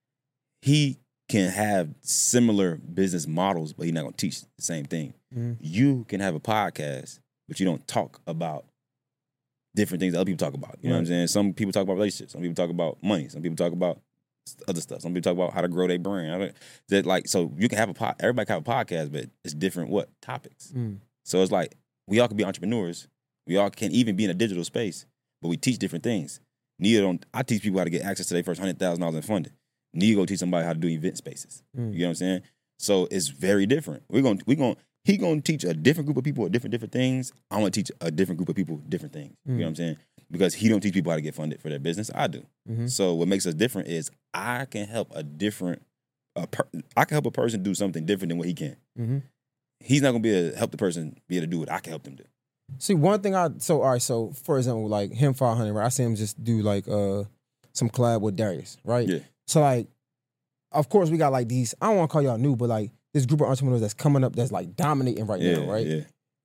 he can have similar business models, but he's not gonna teach the same thing. Mhm. You can have a podcast, but you don't talk about different things that other people talk about. You know what I'm Right. saying? Some people talk about relationships. Some people talk about money. Some people talk about other stuff. Some people talk about how to grow their brand. I don't- That like so you can have a pod, everybody can have a podcast, but it's different what topics. Mm. So it's like we all can be entrepreneurs. We all can even be in a digital space, but we teach different things. Neither don't I teach people how to get access to their first hundred thousand dollars in funding. Neither go teach somebody how to do event spaces. Mm. You know what I'm saying? So it's very different. We're gonna we gonna he gonna teach a different group of people different different things. I'm gonna teach a different group of people different things. You know what I'm saying? Because he don't teach people how to get funded for their business. I do. Mhm. So what makes us different is I can help a different a per, I can help a person do something different than what he can. Mhm. He's not gonna be able to help the person be able to do what I can help them do. See, one thing I so all right. So for example, like him five hundred, right? I see him just do like uh some collab with Darius, right? Yeah. So like, of course we got like these. I don't want to call y'all new, but like this group of entrepreneurs that's coming up that's like dominating right Yeah, now, right? yeah.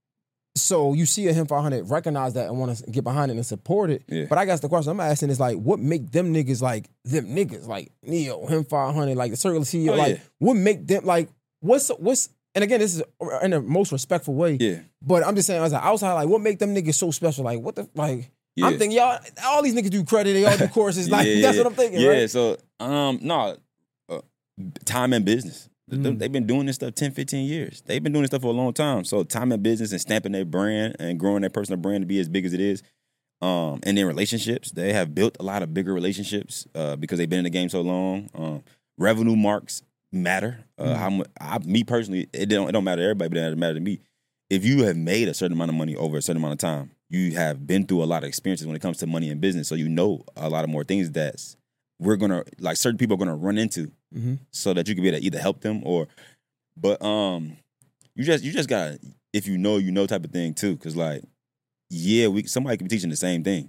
So you see a him five hundred, recognize that and want to get behind it and support it. Yeah. But I guess the question I'm asking is like, what make them niggas like them niggas like Neo, him five hundred, like the Circle C E O, Oh, like yeah. what make them like what's what's and again this is in the most respectful way. Yeah. But I'm just saying as an outsider, like what make them niggas so special? Like what the like Yeah. I'm thinking y'all all these niggas do credit, they all do courses. Like Yeah, that's yeah, what I'm thinking, Yeah, right? so um no, uh, time and business. Mm. They've been doing this stuff ten, fifteen years. They've been doing this stuff for a long time. So time and business and stamping their brand and growing their personal brand to be as big as it is. Um, and then relationships. They have built a lot of bigger relationships uh, because they've been in the game so long. Um, revenue marks matter. Uh, Mm. How much? I, me personally, it don't it don't matter to everybody, but it doesn't matter to me. If you have made a certain amount of money over a certain amount of time, you have been through a lot of experiences when it comes to money and business. So you know a lot of more things that we're gonna like certain people are gonna run into, Mhm. so that you can be able to either help them or. But um, you just you just gotta if you know you know type of thing too, because like yeah, we somebody can be teaching the same thing,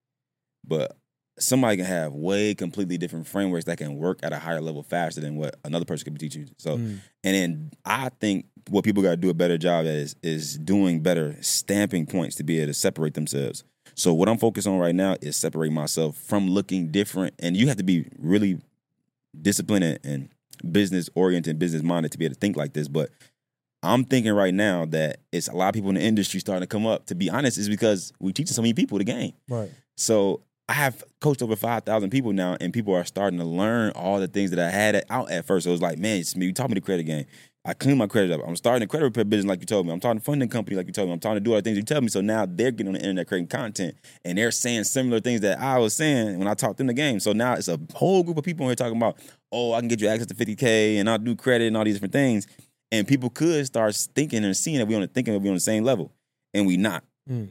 but somebody can have way completely different frameworks that can work at a higher level faster than what another person could be teaching you. So, Mm. and then I think what people got to do a better job at is is doing better stamping points to be able to separate themselves. So what I'm focused on right now is separate myself from looking different, and you have to be really disciplined and, and business oriented, business minded to be able to think like this. But I'm thinking right now that it's a lot of people in the industry starting to come up. To be honest, is because we teaching so many people the game. Right. So I have coached over five thousand people now, and people are starting to learn all the things that I had out at first. So it was like, man, it's me. You taught me the credit game. I cleaned my credit up. I'm starting a credit repair business like you told me. I'm starting a funding company like you told me. I'm trying to do all the things you tell me. So now they're getting on the internet creating content, and they're saying similar things that I was saying when I taught them the game. So now it's a whole group of people here talking about, oh, I can get you access to fifty K, and I'll do credit and all these different things. And people could start thinking and seeing that we on the thinking that we on the same level, and we not. Mm.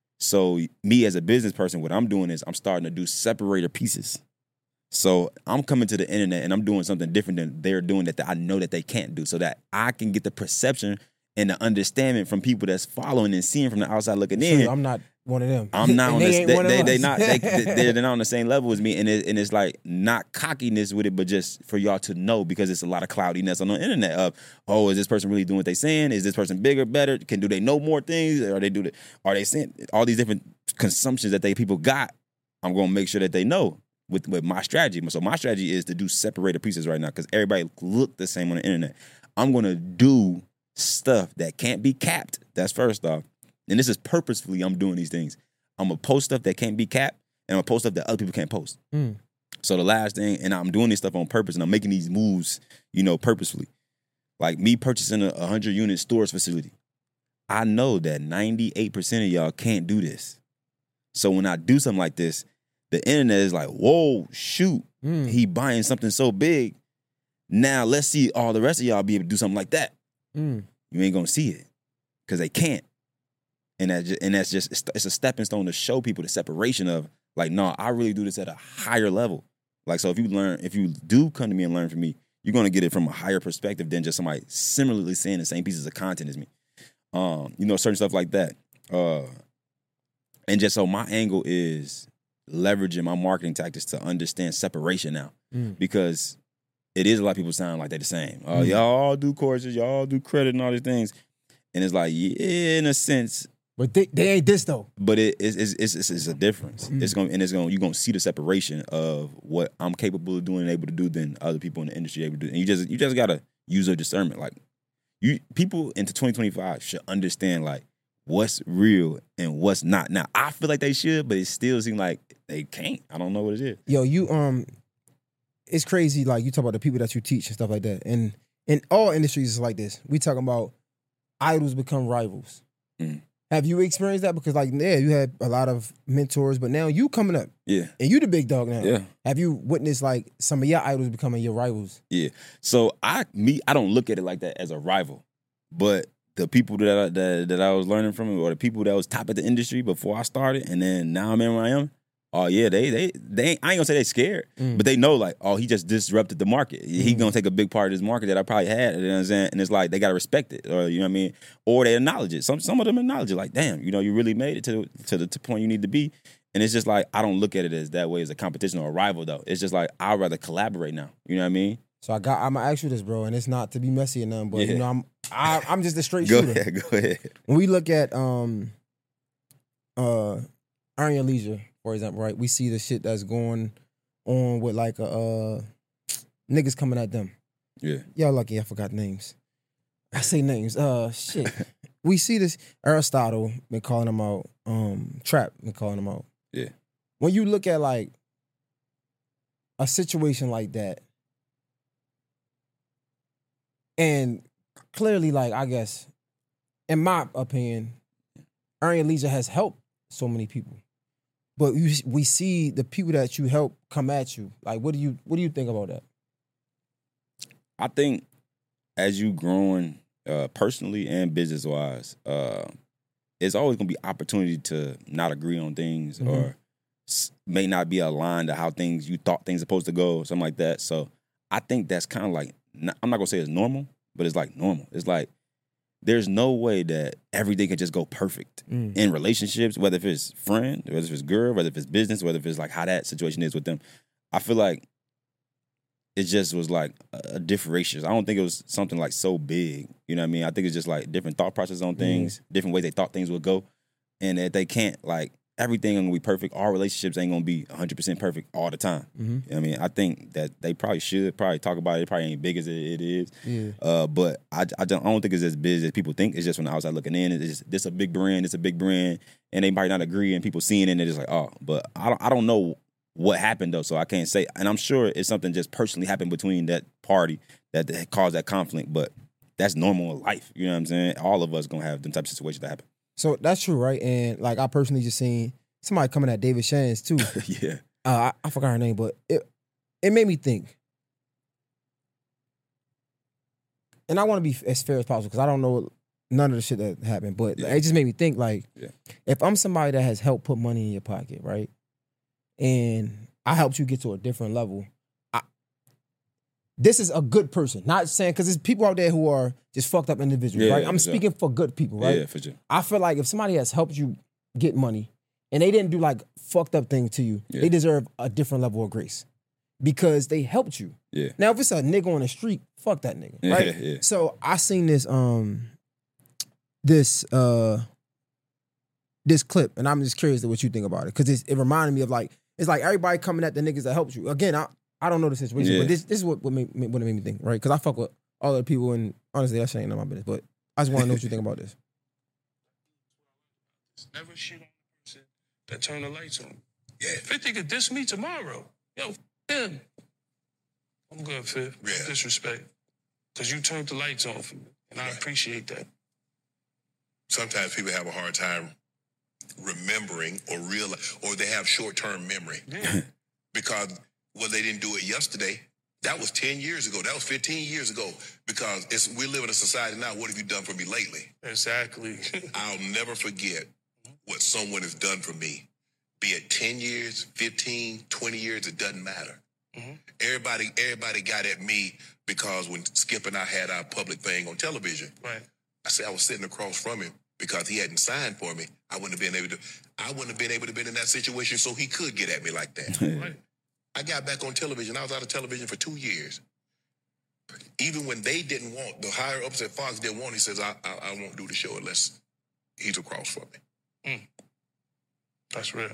So me as a business person, what I'm doing is I'm starting to do separator pieces. So I'm coming to the internet and I'm doing something different than they're doing that I know that they can't do, so that I can get the perception and the understanding from people that's following and seeing from the outside looking in. Sure, I'm not one of them. I'm not And on they this. ain't They, one of they, they us. not. They, they're, they're not on the same level as me, and it, and it's like not cockiness with it, but just for y'all to know, because it's a lot of cloudiness on the internet. Of oh, is this person really doing what they saying? Is this person bigger, better? Can do they know more things? Are they do the, Are they saying all these different consumptions that they people got? I'm gonna make sure that they know with with my strategy. So my strategy is to do separator pieces right now, because everybody look the same on the internet. I'm gonna do stuff that can't be capped. That's first off, and this is purposefully. I'm doing these things. I'm gonna post stuff that can't be capped, and I'm gonna post stuff that other people can't post. Mm. So the last thing, and I'm doing this stuff on purpose, and I'm making these moves, you know, purposefully. Like me purchasing a one hundred unit storage facility. I know that ninety-eight percent of y'all can't do this. So when I do something like this, the internet is like, whoa, shoot, Mm. he buying something so big. Now let's see all the rest of y'all be able to do something like that. Mm. You ain't gonna see it because they can't. And that just, and that's just it's, it's a stepping stone to show people the separation of like, no, I really do this at a higher level. Like, so if you learn, if you do come to me and learn from me, you're gonna get it from a higher perspective than just somebody similarly saying the same pieces of content as me. Um, you know, certain stuff like that. Uh, and just so my angle is leveraging my marketing tactics to understand separation now, Mm. because it is a lot of people sound like they're the same. Oh, Mm. y'all all do courses, y'all all do credit and all these things. And it's like, yeah, in a sense, But they, they ain't this though. But it, it's, it's it's it's it's a difference. Mm. It's going and it's going you're gonna see the separation of what I'm capable of doing and able to do than other people in the industry able to do. And you just you just gotta use your discernment. Like you people into twenty twenty-five should understand like what's real and what's not. Now I feel like they should, but it still seems like they can't. I don't know what it is. Yo, you um, it's crazy. Like you talk about the people that you teach and stuff like that, and in all industries it's like this. We talking about idols become rivals. Mm. Have you experienced that? Because like, yeah, you had a lot of mentors, but now you coming up. Yeah. And you the big dog now. Yeah. Have you witnessed like some of your idols becoming your rivals? Yeah. So I me I don't look at it like that as a rival, but the people that I, that that I was learning from, or the people that was top of the industry before I started, and then now I'm in where I am. Oh yeah, they they they ain't, I ain't gonna say they scared, Mm. but they know like, oh, he just disrupted the market. He Mm. gonna take a big part of this market that I probably had, you know what I'm saying? And it's like they gotta respect it, or you know what I mean, or they acknowledge it. Some some of them acknowledge it, like, damn, you know, you really made it to to the to point you need to be. And it's just like I don't look at it as that way as a competition or a rival though. It's just like I'd rather collaborate now. You know what I mean? So I got I'm gonna ask you this, bro, and it's not to be messy or nothing, but Yeah. you know I'm I, I'm just a straight Go shooter. ahead, go ahead. When we look at um uh Earn Your Leisure, for example, right? We see the shit that's going on with like uh niggas coming at them. Yeah. Y'all lucky I forgot names. I say names. Uh shit. We see this Aristotle been calling them out. Um Trap been calling them out. Yeah. When you look at like a situation like that, and clearly, like, I guess, in my opinion, Earn Your Leisure has helped so many people. But you, we see the people that you help come at you. Like, what do you what do you think about that? I think as you growing uh, personally and business wise, uh, it's always gonna be opportunity to not agree on things Mhm. or s- may not be aligned to how things you thought things supposed to go, something like that. So I think that's kind of like not, I'm not gonna say it's normal, but it's like normal. It's like there's no way that everything can just go perfect Mm. in relationships, whether if it's friend, whether if it's girl, whether if it's business, whether if it's like how that situation is with them. I feel like it just was like a, a differentiation. I don't think it was something like so big. You know what I mean? I think it's just like different thought process on things, different ways they thought things would go. And that they can't like everything gonna be perfect. Our relationships ain't gonna be one hundred percent perfect all the time. Mm-hmm. You know what I mean, I think that they probably should probably talk about it. It probably ain't big as it, it is. Yeah. Uh, but I, I, don't, I don't think it's as big as people think. It's just from the outside looking in. It's just, this a big brand. It's a big brand, and they might not agree. And people seeing it, and they're just like, oh. But I don't. I don't know what happened though, so I can't say. And I'm sure it's something just personally happened between that party that, that caused that conflict. But that's normal in life. You know what I'm saying? All of us gonna have them type of situations that happen. So that's true, right? And like I personally just seen somebody coming at David Shands too. Yeah. Uh, I, I forgot her name, but it it made me think. And I want to be as fair as possible because I don't know none of the shit that happened, but Yeah. it just made me think like, Yeah. if I'm somebody that has helped put money in your pocket, right, and I helped you get to a different level, I, this is a good person. Not saying because there's people out there who are just fucked up individuals, Yeah, right? yeah, I'm for sure. speaking for good people, right? Yeah, for sure. I feel like if somebody has helped you get money and they didn't do like fucked up things to you, Yeah. they deserve a different level of grace because they helped you. Yeah. Now, if it's a nigga on the street, fuck that nigga, Yeah, right? yeah. So I seen this um this uh this clip, and I'm just curious to what you think about it because it reminded me of like it's like everybody coming at the niggas that helped you. Again, I I don't know the situation, Yeah. but this this is what what made, what it made me think, right? Because I fuck with all the people, and honestly, that shit ain't none of my business. But I just want to know what you think about this. Never shit on the person that turn the lights on. Yeah. fifty could diss me tomorrow. Yo, f- him. I'm good, Fifth. Yeah. Disrespect. Because you turned the lights on for me. And I Right. appreciate that. Sometimes people have a hard time remembering or real, or they have short-term memory Yeah. because well, they didn't do it yesterday. That was ten years ago. That was fifteen years ago. Because it's we live in a society now. What have you done for me lately? Exactly. I'll never forget what someone has done for me. Be it ten years, fifteen, twenty years, it doesn't matter. Mhm. Everybody, everybody got at me because when Skip and I had our public thing on television, Right. I said I was sitting across from him because he hadn't signed for me. I wouldn't have been able to. I wouldn't have been able to be in that situation, so he could get at me like that. Right. I got back on television. I was out of television for two years. Even when they didn't want, the higher ups at Fox didn't want. He says, "I, I, I won't do the show unless he's across from me." Mm. That's real.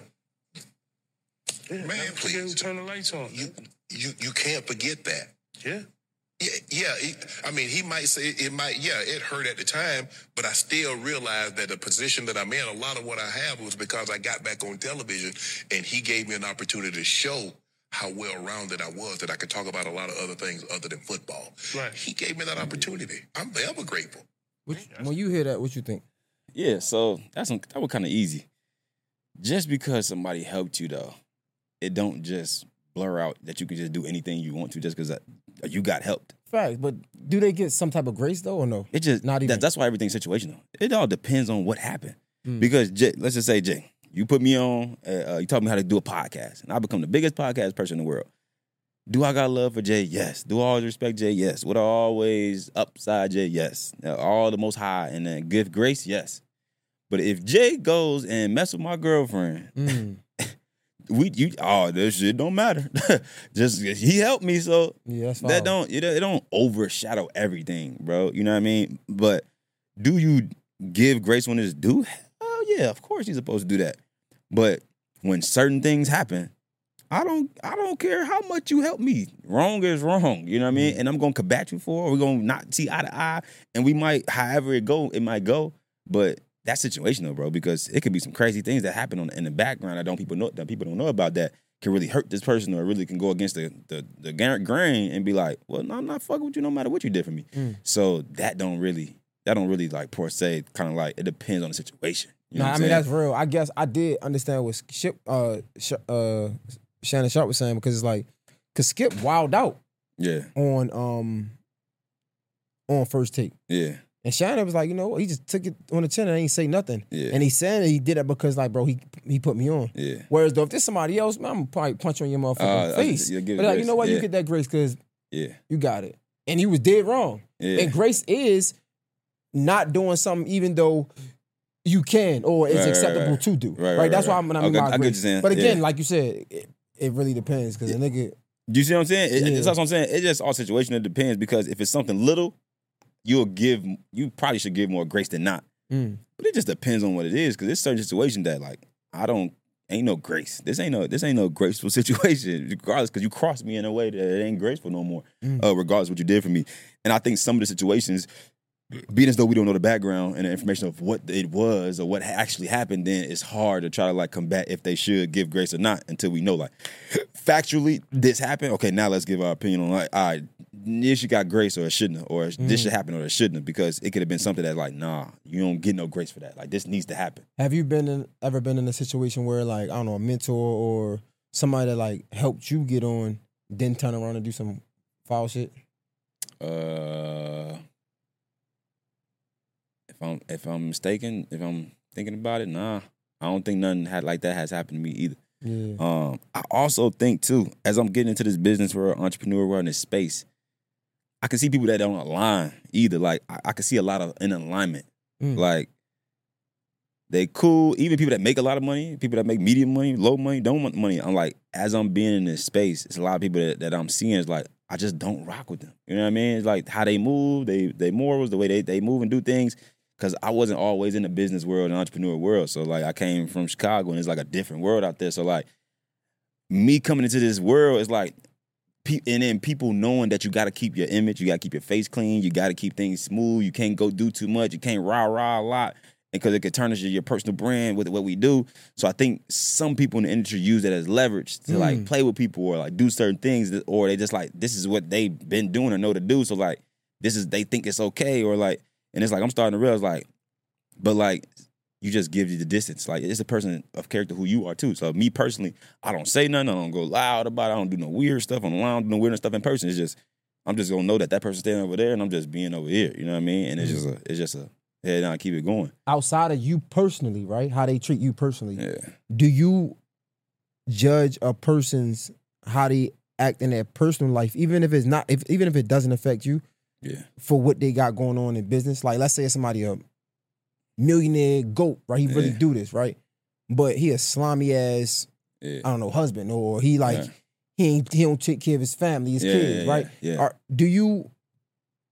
Yeah, Man, never forget please. who turned the lights on. You you you can't forget that. Yeah. Yeah, yeah. It, I mean, he might say it might. Yeah, it hurt at the time, but I still realized that the position that I'm in, a lot of what I have was because I got back on television, and he gave me an opportunity to show how well-rounded I was, that I could talk about a lot of other things other than football. Right. He gave me that opportunity. I'm ever grateful. What, when you hear that, what you think? Yeah, so that's that was kind of easy. Just because somebody helped you, though, it don't just blur out that you can just do anything you want to just because you got helped. Fact, but do they get some type of grace though, or no? It just Not even. that, that's why everything's situational. It all depends on what happened. Mm. Because Jay, let's just say, Jay, you put me on, uh, you taught me how to do a podcast, and I become the biggest podcast person in the world. Do I got love for Jay? Yes. Do I always respect Jay? Yes. Would I always upside Jay? Yes. Now, all the most high and then give grace? Yes. But if Jay goes and mess with my girlfriend, Mm. we you oh this shit don't matter. Just he helped me, so Yeah, that's that fine. don't it, it don't overshadow everything, bro. You know what I mean? But do you give grace when it's due? Hell yeah, of course you're supposed to do that. But when certain things happen, I don't I don't care how much you help me. Wrong is wrong. You know what I mean? And I'm gonna combat you for it. We're gonna not see eye to eye. And we might, however it go, it might go. But that's situational, bro, because it could be some crazy things that happen on in the background that don't people know that people don't know about that can really hurt this person or really can go against the the, the grain and be like, well, no, I'm not fucking with you no matter what you did for me. Mm. So that don't really that don't really like per se kind of like it depends on the situation. You know Nah, what I I'm mean saying? that's real. I guess I did understand what Skip, uh, Sh- uh, Shannon Sharp was saying because it's like, cause Skip wilded out Yeah, on um on First Take, yeah, and Shannon was like, you know what, he just took it on the chin and ain't say nothing, yeah, and he said he did it because like, bro, he he put me on. yeah. Whereas though, if this somebody else, man, I'm gonna probably punch you in your motherfucking Uh, face. I- yeah, give But like, you grace. know what, you Yeah. get that grace because Yeah, you got it, and he was dead wrong. yeah. And grace is not doing something even though you can or it's Right, right, acceptable right. to do. Right, Right, right, that's right, why I'm right. gonna Okay, I my get what grace. you're saying. But again, Yeah. like you said, it, it really depends because a nigga. Do you see what I'm saying? It, Yeah. That's what I'm saying. It just all situational. It depends because if it's something little, you'll give. You probably should give more grace than not. Mm. But it just depends on what it is because it's certain situation that like I don't ain't no grace. This ain't no this ain't no graceful situation regardless because you crossed me in a way that it ain't graceful no more. Mm. Uh, regardless of what you did for me. And I think some of the situations, being as though we don't know the background and the information of what it was or what actually happened, then it's hard to try to like combat if they should give grace or not until we know like factually this happened. Okay, now let's give our opinion on like, all right, this should got grace or it shouldn't have, or Mm. this should happen or it shouldn't have, because it could have been something that like, nah, you don't get no grace for that. Like this needs to happen. Have you been in, ever been in a situation where like I don't know a mentor or somebody that like helped you get on, then turn around and do some foul shit? Uh, if I'm if I'm mistaken, if I'm thinking about it, nah, I don't think nothing had like that has happened to me either. Yeah. Um, I also think too, as I'm getting into this business world, entrepreneur world, in this space, I can see people that don't align either. Like I, I can see a lot of in alignment. Mm. Like they cool, even people that make a lot of money, people that make medium money, low money, don't want money. I'm like, as I'm being in this space, it's a lot of people that, that I'm seeing is like, I just don't rock with them. You know what I mean? It's like how they move, they they morals, the way they they move and do things. Cause I wasn't always in the business world and entrepreneur world. So like I came from Chicago and it's like a different world out there. So like me coming into this world is like, pe- and then people knowing that you got to keep your image, you got to keep your face clean, you got to keep things smooth, you can't go do too much, you can't rah rah a lot, because it could tarnish your personal brand with what we do. So I think some people in the industry use that as leverage to Mm. like play with people or like do certain things, that, or they just like this is what they've been doing or know to do. So like this is they think it's okay, or like, and it's like I'm starting to realize like, but like. You just give you the distance. Like, it's a person of character who you are, too. So, me personally, I don't say nothing. I don't go loud about it. I don't do no weird stuff on the line. I don't do no weird stuff in person. It's just, I'm just going to know that that person's standing over there, and I'm just being over here. You know what I mean? And it's just a, it's just a head down, keep it going. Outside of you personally, right? How they treat you personally. Yeah. Do you judge a person's how they act in their personal life, even if it's not, if even if it doesn't affect you, Yeah. for what they got going on in business? Like, let's say it's somebody a millionaire goat, right? He really Yeah. do this, right? But he a slimy ass, Yeah. I don't know, husband, or he like Yeah. he ain't he don't take care of his family, his Yeah, kids, yeah, right? yeah. Are, do you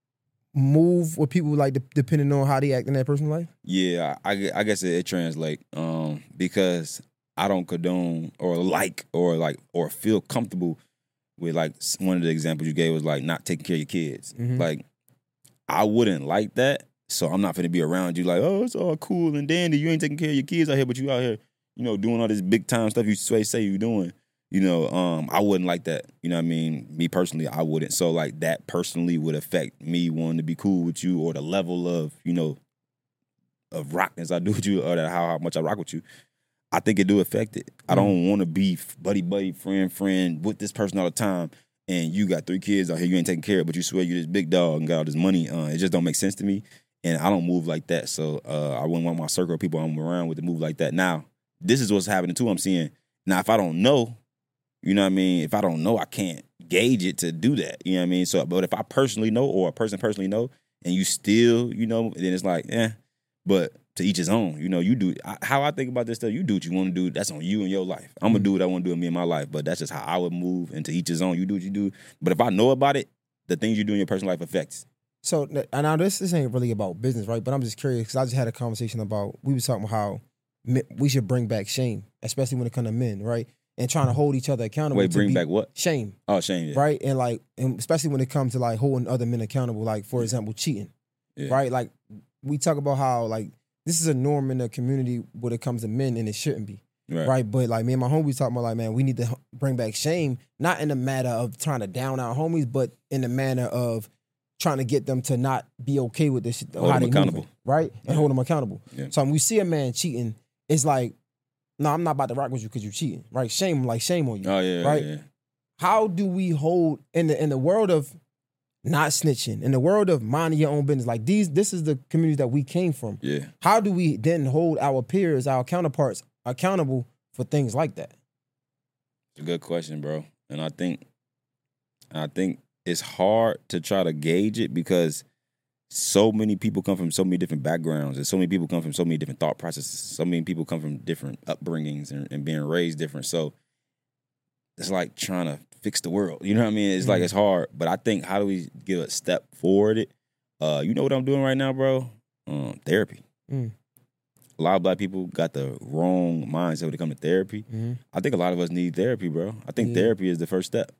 move with people like de- depending on how they act in their personal life? Yeah, I, I, I guess it, it translates um, because I don't condone or like or like or feel comfortable with like s- one of the examples you gave was like not taking care of your kids. Mhm. Like I wouldn't like that, so I'm not gonna be around you like, oh, it's all cool and dandy. You ain't taking care of your kids out here, but you out here, you know, doing all this big time stuff you say say you doing. You know, um, I wouldn't like that. You know what I mean? Me personally, I wouldn't. So like that personally would affect me wanting to be cool with you or the level of, you know, of rockness I do with you or that how, how much I rock with you. I think it do affect it. I don't want to be buddy buddy, friend friend with this person all the time. And you got three kids out here you ain't taking care of, but you swear you this big dog and got all this money. Uh, it just don't make sense to me. And I don't move like that. So uh, I wouldn't want my circle of people I'm around with to move like that. Now, this is what's happening too. I'm seeing now if I don't know. You know what I mean? If I don't know, I can't gauge it to do that. You know what I mean? So, but if I personally know or a person personally know and you still, you know, then it's like, eh. But to each his own. You know, you do, I, how I think about this stuff, you do what you want to do. That's on you and your life. I'm going to do what I want to do in me and my life. But that's just how I would move and to each his own. You do what you do. But if I know about it, the things you do in your personal life affects. So and now this this ain't really about business, right? But I'm just curious because I just had a conversation about, we was talking about how me- we should bring back shame, especially when it comes to men, right? And trying to hold each other accountable. Wait, to bring be- back what? Shame. Oh, shame. Yeah. Right? And like, and especially when it comes to like holding other men accountable, like for example, cheating. Yeah. Right? Like we talk about how like this is a norm in the community when it comes to men and it shouldn't be. Right. Right? But like me and my homies talking about like, man, we need to h- bring back shame, not in the matter of trying to down our homies, but in the manner of trying to get them to not be okay with this shit, Hold how them they accountable. moving, right? And Yeah. hold them accountable. Yeah. So when we see a man cheating, it's like, no, I'm not about to rock with you because you cheating, right? Shame, like shame on you. Oh, yeah. Right? Yeah. How do we hold in the in the world of not snitching, in the world of minding your own business? Like these, this is the community that we came from. Yeah. How do we then hold our peers, our counterparts, accountable for things like that? It's a good question, bro. And I think, I think it's hard to try to gauge it because so many people come from so many different backgrounds and so many people come from so many different thought processes. So many people come from different upbringings and, and being raised different. So it's like trying to fix the world. You know what I mean? It's like, it's hard. But I think how do we give a step forward it? Uh, you know what I'm doing right now, bro? Um, therapy. Mm. A lot of black people got the wrong mindset when it comes to therapy. Mhm. I think a lot of us need therapy, bro. I think Yeah. therapy is the first step.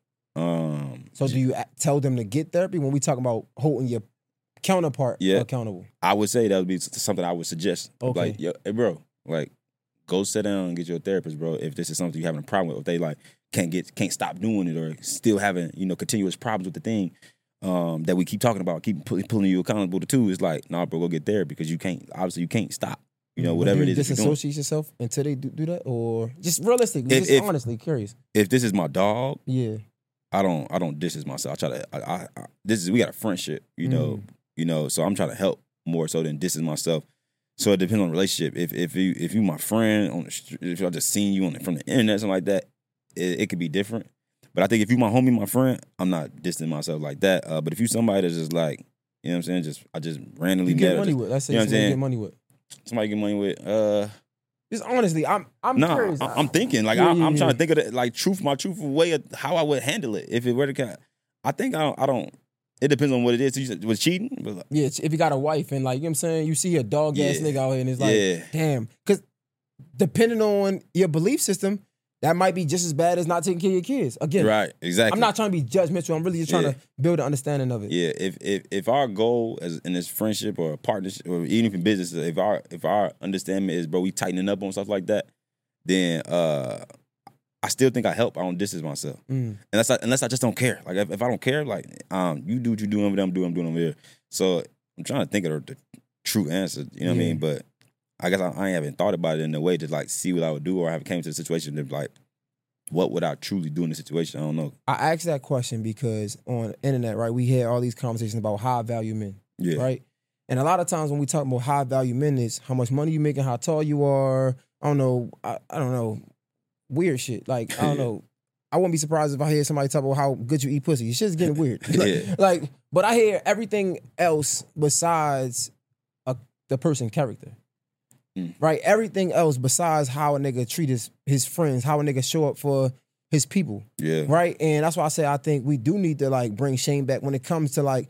Um, So do you a- tell them to get therapy when we talk about holding your counterpart Yeah. accountable? I would say that would be s- something I would suggest. Okay. Like, yo, hey, bro, like, go sit down and get your therapist, bro. If this is something you're having a problem with, if they like can't get, can't stop doing it, or still having, you know, continuous problems with the thing um, that we keep talking about, keep pull, pulling you accountable to, too. It's like, nah, bro, go get therapy because you can't. Obviously, you can't stop. You know, But whatever do it you is. that you're doing. disassociate yourself until they do, do that, or just realistically, If- just if- honestly curious? If this is my dog, Yeah. I don't I don't distance myself. I try to I, I, I this is we got a friendship, you know, Mm. you know. So I'm trying to help more so than distance myself. So it depends on the relationship. If if you if you my friend on the street, if I just seen you on the, from the internet something like that, it, it could be different. But I think if you my homie, my friend, I'm not distancing myself like that. Uh, but if you somebody that's just like, you know what I'm saying, just I just randomly You met get or money just- with. Let's say you know what I'm somebody saying? get money with. somebody get money with, uh, Just honestly, I'm I'm nah, curious. I- I'm thinking like Yeah, I, yeah, I'm trying yeah. to think of it like truth, my truthful way of how I would handle it if it were to kind. I think I don't. I don't. It depends on what it is. You said, was cheating? But like, Yeah, if you got a wife and like, you know what I'm saying, you see a dog ass Yeah. nigga out here and it's like, Yeah. damn. Because depending on your belief system, that might be just as bad as not taking care of your kids. Again, right, exactly. I'm not trying to be judgmental. I'm really just trying Yeah. to build an understanding of it. Yeah, if if if our goal as in this friendship or a partnership or even in business, if our if our understanding is, bro, we tightening up on stuff like that, then uh, I still think I help. I don't distance myself Mm. unless I unless I just don't care. Like if, if I don't care, like um, you do what you doing over there, I'm doing I'm doing over here. So I'm trying to think of the, the true answer. You know what I Yeah. mean? But I guess I, I ain't haven't thought about it in a way to like see what I would do, or I have came to a situation to like, what would I truly do in the situation? I don't know. I asked that question because on the internet, right, we hear all these conversations about high value men, Yeah, right? And a lot of times when we talk about high value men is how much money you making, how tall you are. I don't know. I, I don't know. Weird shit. Like, I don't Yeah. know. I wouldn't be surprised if I hear somebody talk about how good you eat pussy. Your shit's getting weird. like, Yeah. like, but I hear everything else besides a, the person character. Mm. Right? Everything else besides how a nigga treat his, his friends, how a nigga show up for his people. Yeah, Right? And that's why I say I think we do need to like bring shame back when it comes to like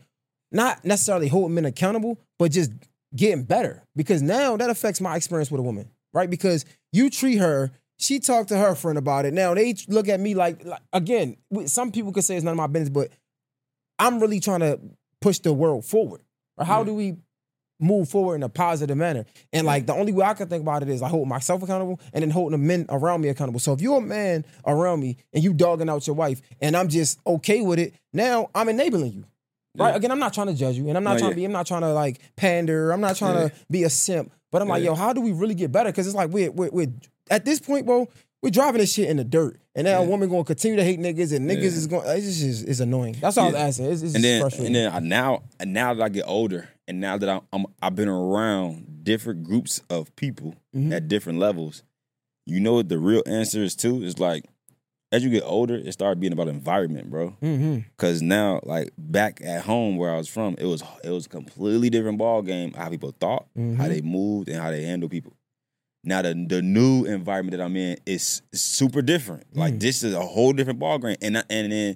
not necessarily holding men accountable, but just getting better. Because now that affects my experience with a woman, right? Because you treat her, she talked to her friend about it. Now they look at me like, like again, some people could say it's none of my business, but I'm really trying to push the world forward. Or how yeah. do we move forward in a positive manner? And like the only way I can think about it is I hold myself accountable and then holding the men around me accountable. So if you're a man around me and you dogging out your wife and I'm just okay with it, now I'm enabling you. Right? Yeah. Again, I'm not trying to judge you and I'm not no, trying yeah. to be, I'm not trying to like pander. I'm not trying yeah. to be a simp. But I'm yeah. like, yo, how do we really get better? Because it's like we're, we're, we're at this point, bro, we're driving this shit in the dirt. And now yeah. a woman going to continue to hate niggas and niggas yeah. is going, it's just it's annoying. That's all yeah. I was asking. It's, it's and then, frustrating. And then I, now, now that I get older and now that I'm, I'm, I've been around different groups of people mm-hmm. at different levels, you know what the real answer is too? Is like, as you get older, it started being about environment, bro. Because mm-hmm. now, like, back at home where I was from, it was it was a completely different ball game, how people thought, mm-hmm. how they moved, and how they handle people. Now, the the new environment that I'm in is super different. Mm. Like, this is a whole different ball game. And, and then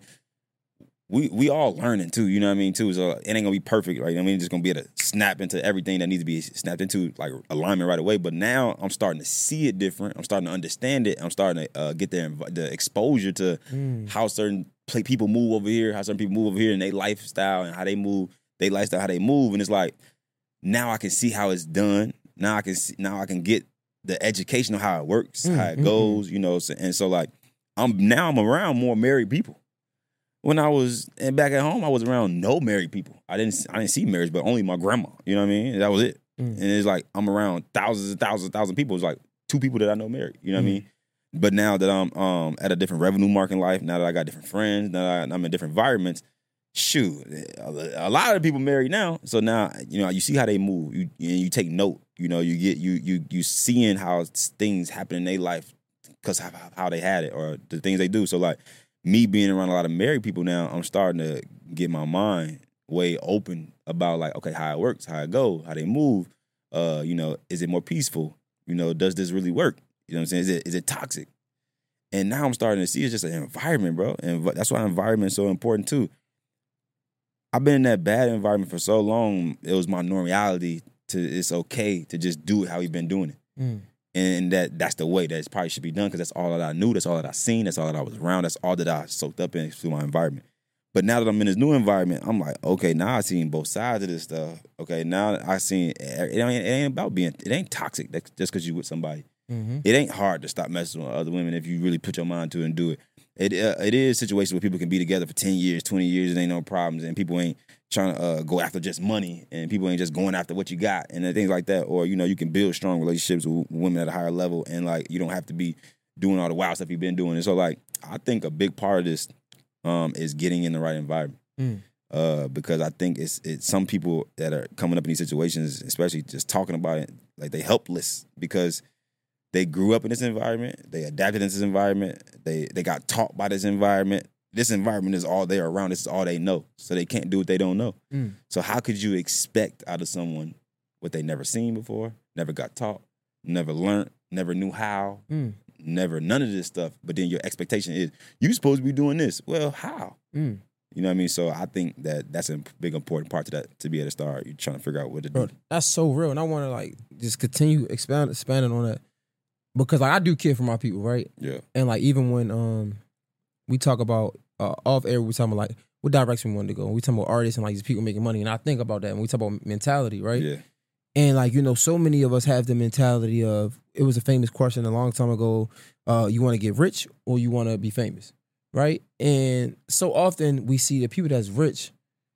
we we all learning, too, you know what I mean, too. So it ain't going to be perfect, right? I mean, just going to be able to snap into everything that needs to be snapped into, like, alignment right away. But now I'm starting to see it different. I'm starting to understand it. I'm starting to uh, get the, the exposure to mm. how certain play, people move over here, how certain people move over here, and their lifestyle and how they move, their lifestyle, how they move. And it's like, now I can see how it's done. Now I can see, now I can get the education of how it works, mm, how it mm, goes, mm. you know. So, and so, like, I'm now I'm around more married people. When I was and back at home, I was around no married people. I didn't I didn't see marriage, but only my grandma. You know what I mean? That was it. Mm. And it's like I'm around thousands and thousands and thousands of people. It's like two people that I know married. You know what mm. I mean? But now that I'm um, at a different revenue mark in life, now that I got different friends, now that I'm in different environments, shoot, a lot of people married now. So now, you know, you see how they move. You you take note. You know, you get you you you seeing how things happen in their life because how, how they had it or the things they do. So like me being around a lot of married people now, I'm starting to get my mind way open about like, okay, how it works, how it goes, how they move. Uh, you know, is it more peaceful? You know, does this really work? You know what I'm saying? Is it is it toxic? And now I'm starting to see it's just an environment, bro. And that's why environment is so important too. I've been in that bad environment for so long, it was my normality to, it's okay to just do it how we've been doing it. Mm. And that that's the way that it probably should be done because that's all that I knew, that's all that I seen, that's all that I was around, that's all that I soaked up in through my environment. But now that I'm in this new environment, I'm like, okay, now I've seen both sides of this stuff. Okay, now I seen, it ain't, it ain't about being, it ain't toxic just because you with somebody. Mm-hmm. It ain't hard to stop messing with other women if you really put your mind to it and do it. It uh, it is situations where people can be together for ten years, twenty years, and ain't no problems, and people ain't trying to uh, go after just money, and people ain't just going after what you got, and things like that. Or, you know, you can build strong relationships with women at a higher level, and, like, you don't have to be doing all the wild stuff you've been doing. And so, like, I think a big part of this um, is getting in the right environment. Mm. Uh, because I think it's it's some people that are coming up in these situations, especially just talking about it, like they helpless because they grew up in this environment. They adapted into this environment. They they got taught by this environment. This environment is all they're around. This is all they know. So they can't do what they don't know. Mm. So how could you expect out of someone what they never seen before, never got taught, never learned, never knew how, mm. never none of this stuff. But then your expectation is you supposed to be doing this. Well, how? Mm. You know what I mean? So I think that that's a big important part to that to be able to start. You're trying to figure out what to do. Bro, that's so real, and I want to like just continue expand expanding on that. Because like I do care for my people, right? Yeah. And like even when um we talk about uh, off air, we talking about like what direction we want to go. We talking about artists and like these people making money, and I think about that. And we talk about mentality, right? Yeah. And like you know, so many of us have the mentality of it was a famous question a long time ago. Uh, you want to get rich or you want to be famous, right? And so often we see the people that's rich.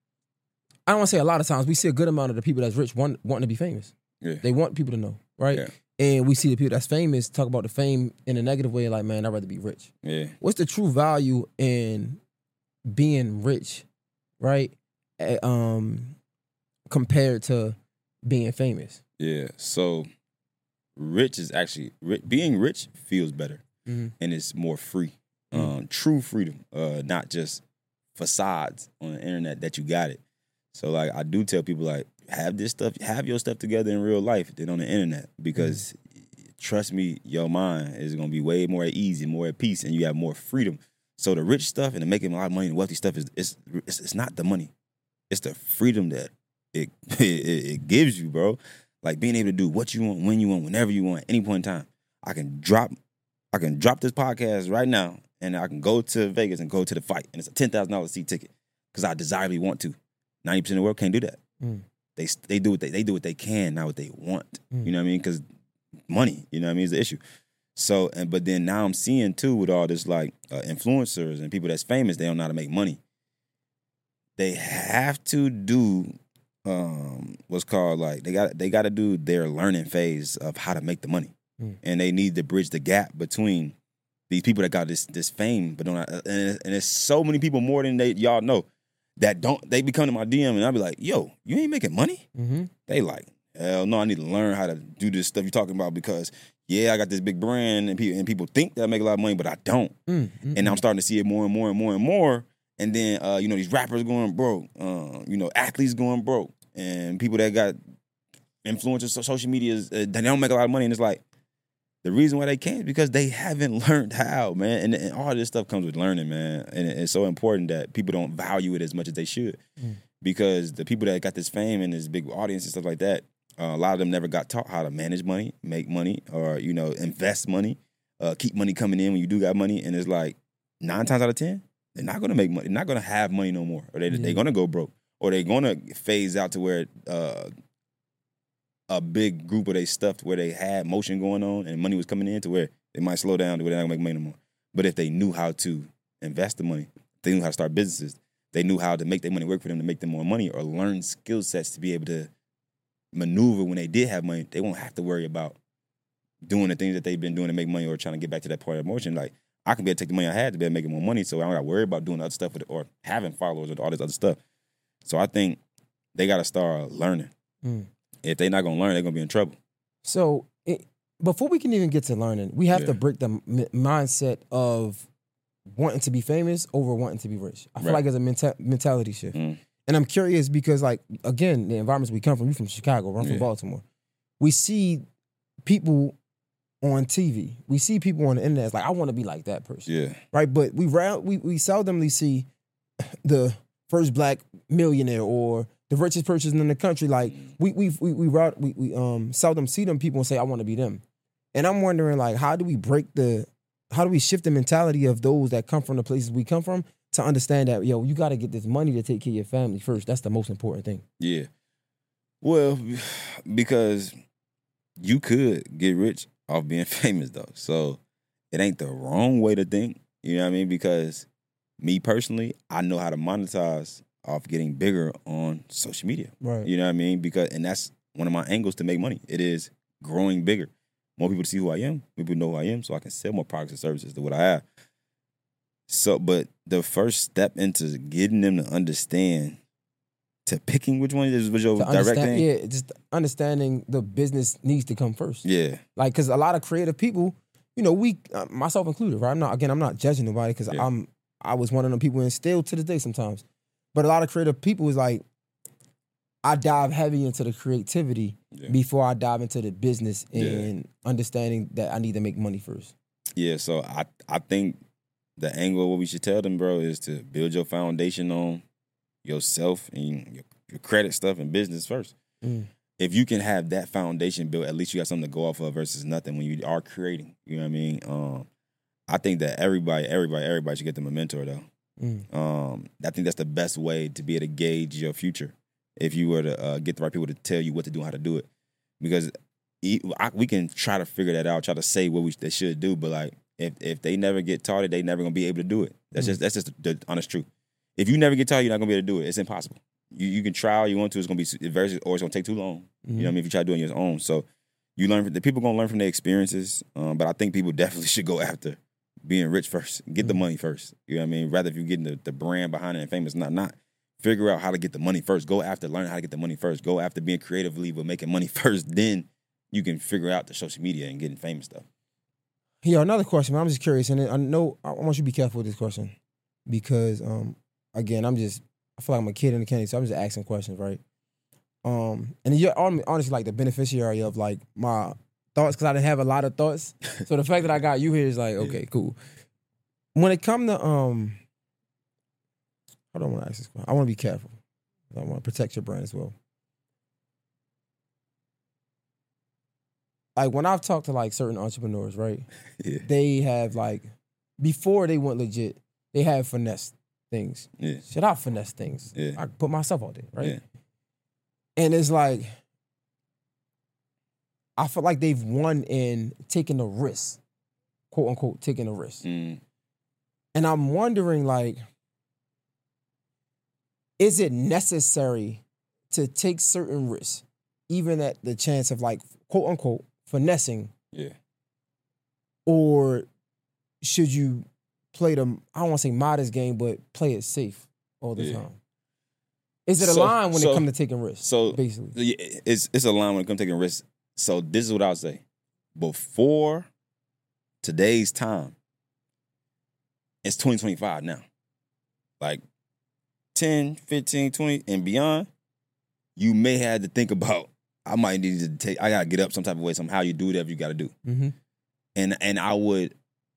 I don't want to say a lot of times we see a good amount of the people that's rich want wanting to be famous. Yeah. They want people to know, right? Yeah. And we see the people that's famous talk about the fame in a negative way, like, man, I'd rather be rich. Yeah. What's the true value in being rich, right? Um, compared to being famous. Yeah. So rich is actually, being rich feels better mm-hmm. and it's more free. Mm-hmm. Um, true freedom, uh, not just facades on the internet that you got it. So, like, I do tell people, like, have this stuff, have your stuff together in real life than on the internet because mm. trust me, your mind is going to be way more easy, more at peace, and you have more freedom. So the rich stuff and the making a lot of money and wealthy stuff is it's, it's, it's not the money. It's the freedom that it, it it gives you, bro. Like being able to do what you want, when you want, whenever you want, any point in time. I can drop, I can drop this podcast right now, and I can go to Vegas and go to the fight, and it's a ten thousand dollars seat ticket because I desirably want to. Ninety percent of the world can't do that. Mm. They they do what they they do what they can, not what they want. Mm. You know what I mean? Because money, you know what I mean, is the issue. So, and but then now I'm seeing too with all this like uh, influencers and people that's famous, they don't know how to make money. They have to do um, what's called like they got they got to do their learning phase of how to make the money, mm. and they need to bridge the gap between these people that got this this fame, but don't and and there's so many people more than they y'all know that don't. They be coming to my D M and I'll be like, "Yo, you ain't making money?" Mm-hmm. They like, hell no, I need to learn how to do this stuff you're talking about because. Yeah, I got this big brand, and people and people think that I make a lot of money, but I don't. Mm, mm, and I'm starting to see it more and more and more and more. And then, uh, you know, these rappers going broke, uh, you know, athletes going broke, and people that got influencers, so social media, uh, they don't make a lot of money. And it's like the reason why they can't is because they haven't learned how, man. And, and all this stuff comes with learning, man. And it's so important that people don't value it as much as they should, mm. because the people that got this fame and this big audience and stuff like that. Uh, a lot of them never got taught how to manage money, make money, or, you know, invest money, uh, keep money coming in when you do got money. And it's like nine times out of ten, they're not going to make money. They're not going to have money no more. Or they, yeah. they're going to go broke. Or they're going to phase out to where uh, a big group of they stuff where they had motion going on and money was coming in to where they might slow down to where they're not going to make money no more. But if they knew how to invest the money, they knew how to start businesses, they knew how to make their money work for them to make them more money or learn skill sets to be able to maneuver when they did have money, they won't have to worry about doing the things that they've been doing to make money or trying to get back to that part of motion. Like, I can be able to take the money I had to be able to make more money, so I don't got to worry about doing other stuff with it or having followers or all this other stuff. So I think they got to start learning. Mm. If they're not going to learn, they're going to be in trouble. So it, before we can even get to learning, we have yeah. to break the m- mindset of wanting to be famous over wanting to be rich. I feel right. like it's a menta- mentality shift. Mm. And I'm curious because, like, again, the environments we come from, we from Chicago, I'm from yeah. Baltimore. We see people on T V. We see people on the internet. It's like, I want to be like that person. Yeah. Right? But we we we seldomly see the first black millionaire or the richest person in the country. Like, we we we we, we, we um seldom see them people and say, I want to be them. And I'm wondering, like, how do we break the, how do we shift the mentality of those that come from the places we come from to understand that, yo, you got to get this money to take care of your family first. That's the most important thing. Yeah. Well, because you could get rich off being famous, though. So it ain't the wrong way to think. You know what I mean? Because me personally, I know how to monetize off getting bigger on social media. Right. You know what I mean? Because, and that's one of my angles to make money. It is growing bigger. More people to see who I am. More people know who I am so I can sell more products and services to what I have. So, but the first step into getting them to understand, to picking which one is was your direct thing. Yeah, just understanding the business needs to come first. Yeah, like because a lot of creative people, you know, we uh, myself included, right? I'm not again, I'm not judging nobody because yeah. I'm I was one of them people and still to this day sometimes. But a lot of creative people is like, I dive heavy into the creativity yeah. before I dive into the business and yeah. understanding that I need to make money first. Yeah, so I I think. The angle of what we should tell them, bro, is to build your foundation on yourself and your, your credit stuff and business first. Mm. If you can have that foundation built, at least you got something to go off of versus nothing when you are creating. You know what I mean? Um, I think that everybody, everybody, everybody should get them a mentor, though. Mm. Um, I think that's the best way to be able to gauge your future if you were to uh, get the right people to tell you what to do and how to do it. Because I, we can try to figure that out, try to say what we they should do, but, like, If if they never get taught it, they never gonna be able to do it. That's mm. just that's just the honest truth. If you never get taught, you're not gonna be able to do it. It's impossible. You you can try all you want to. It's gonna be very or it's gonna take too long. Mm-hmm. You know what I mean? If you try doing your own, so you learn. The people gonna learn from their experiences. Um, but I think people definitely should go after being rich first. Get mm-hmm. the money first. You know what I mean? Rather if you're getting the, the brand behind it and famous, not not figure out how to get the money first. Go after learning how to get the money first. Go after being creatively but making money first. Then you can figure out the social media and getting famous stuff. Yeah, another question, man. I'm just curious, and I know I want you to be careful with this question because, um, again, I'm just I feel like I'm a kid in the candy, so I'm just asking questions, right? Um, and you're honestly like the beneficiary of like my thoughts because I didn't have a lot of thoughts. So the fact that I got you here is like, okay, cool. When it comes to um, I don't want to ask this question. I want to be careful I want to protect your brand as well. Like when I've talked to like certain entrepreneurs, right? Yeah. They have like before they went legit, they have finesse things. Yeah. Should I finesse things? Yeah. I put myself out there, right? Yeah. And it's like I feel like they've won in taking a risk, quote unquote, taking a risk. Mm. And I'm wondering, like, is it necessary to take certain risks, even at the chance of like, quote unquote, finessing? Yeah. Or should you play the, I don't want to say modest game, but play it safe all the Yeah. time? Is it a So- line when so- it comes to taking risks? So basically. yeah, it's it's a line when it comes to taking risks. So this is what I'll say. Before today's time, it's twenty twenty-five now. Like ten, fifteen, twenty, and beyond, you may have to think about, I might need to take, I gotta get up some type of way, somehow you do whatever you gotta do. Mm-hmm. And and I would,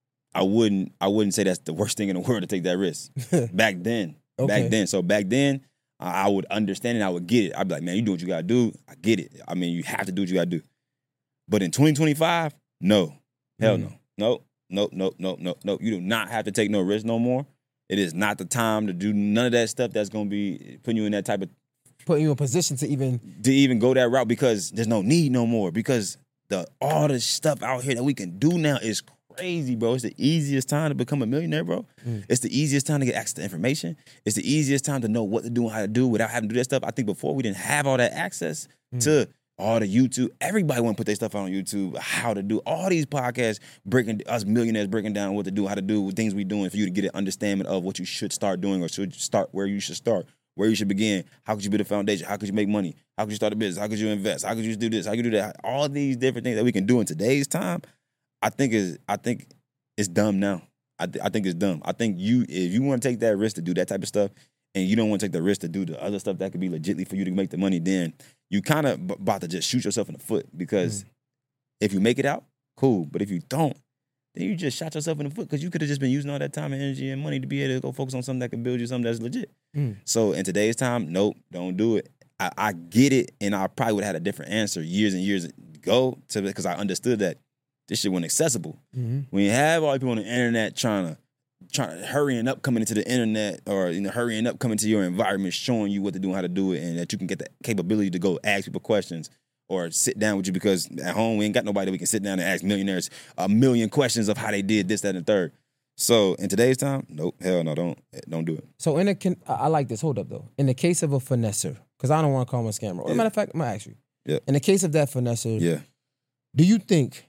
I wouldn't, I wouldn't say that's the worst thing in the world to take that risk. Back then. Okay. Back then. So back then, I I would understand it, I would get it. I'd be like, man, you do what you gotta do. I get it. I mean, you have to do what you gotta do. But in twenty twenty-five, no. Hell Mm. no. Nope. Nope. Nope. Nope. Nope. Nope. You do not have to take no risk no more. It is not the time to do none of that stuff that's gonna be putting you in that type of Putting you in a position to even, to even go that route, because there's no need no more. Because the all the stuff out here that we can do now is crazy, bro. It's the easiest time to become a millionaire, bro. Mm. It's the easiest time to get access to information. It's the easiest time to know what to do and how to do without having to do that stuff. I think before we didn't have all that access Mm. to all the YouTube. Everybody want to put their stuff out on YouTube, how to do all these podcasts, breaking us millionaires breaking down what to do, how to do things we doing for you to get an understanding of what you should start doing or should start where you should start, where you should begin. How could you build a foundation? How could you make money? How could you start a business? How could you invest? How could you do this? How could you do that? All these different things that we can do in today's time, I think is I think it's dumb now. I, th- I think it's dumb. I think you if you want to take that risk to do that type of stuff, and you don't want to take the risk to do the other stuff that could be legitly for you to make the money, then you kind of b- about to just shoot yourself in the foot. Because Mm. if you make it out, cool. But if you don't, then you just shot yourself in the foot, because you could have just been using all that time and energy and money to be able to go focus on something that can build you something that's legit. Mm. So in today's time, nope, don't do it. I, I get it, and I probably would have had a different answer years and years ago to because I understood that this shit wasn't accessible. Mm-hmm. When you have all the people on the internet trying to trying to hurrying up coming into the internet, or you know hurrying up coming to your environment, showing you what to do and how to do it, and that you can get the capability to go ask people questions or sit down with you, because at home we ain't got nobody that we can sit down and ask millionaires a million questions of how they did this, that, and the third. So in today's time, nope, hell no, don't don't do it. So in a, con- I I like this. Hold up though. In the case of a finesser, because I don't want to call him a scammer. As Yeah. a matter of fact, I'm gonna ask you. Yeah. In the case of that finesser, Yeah. do you think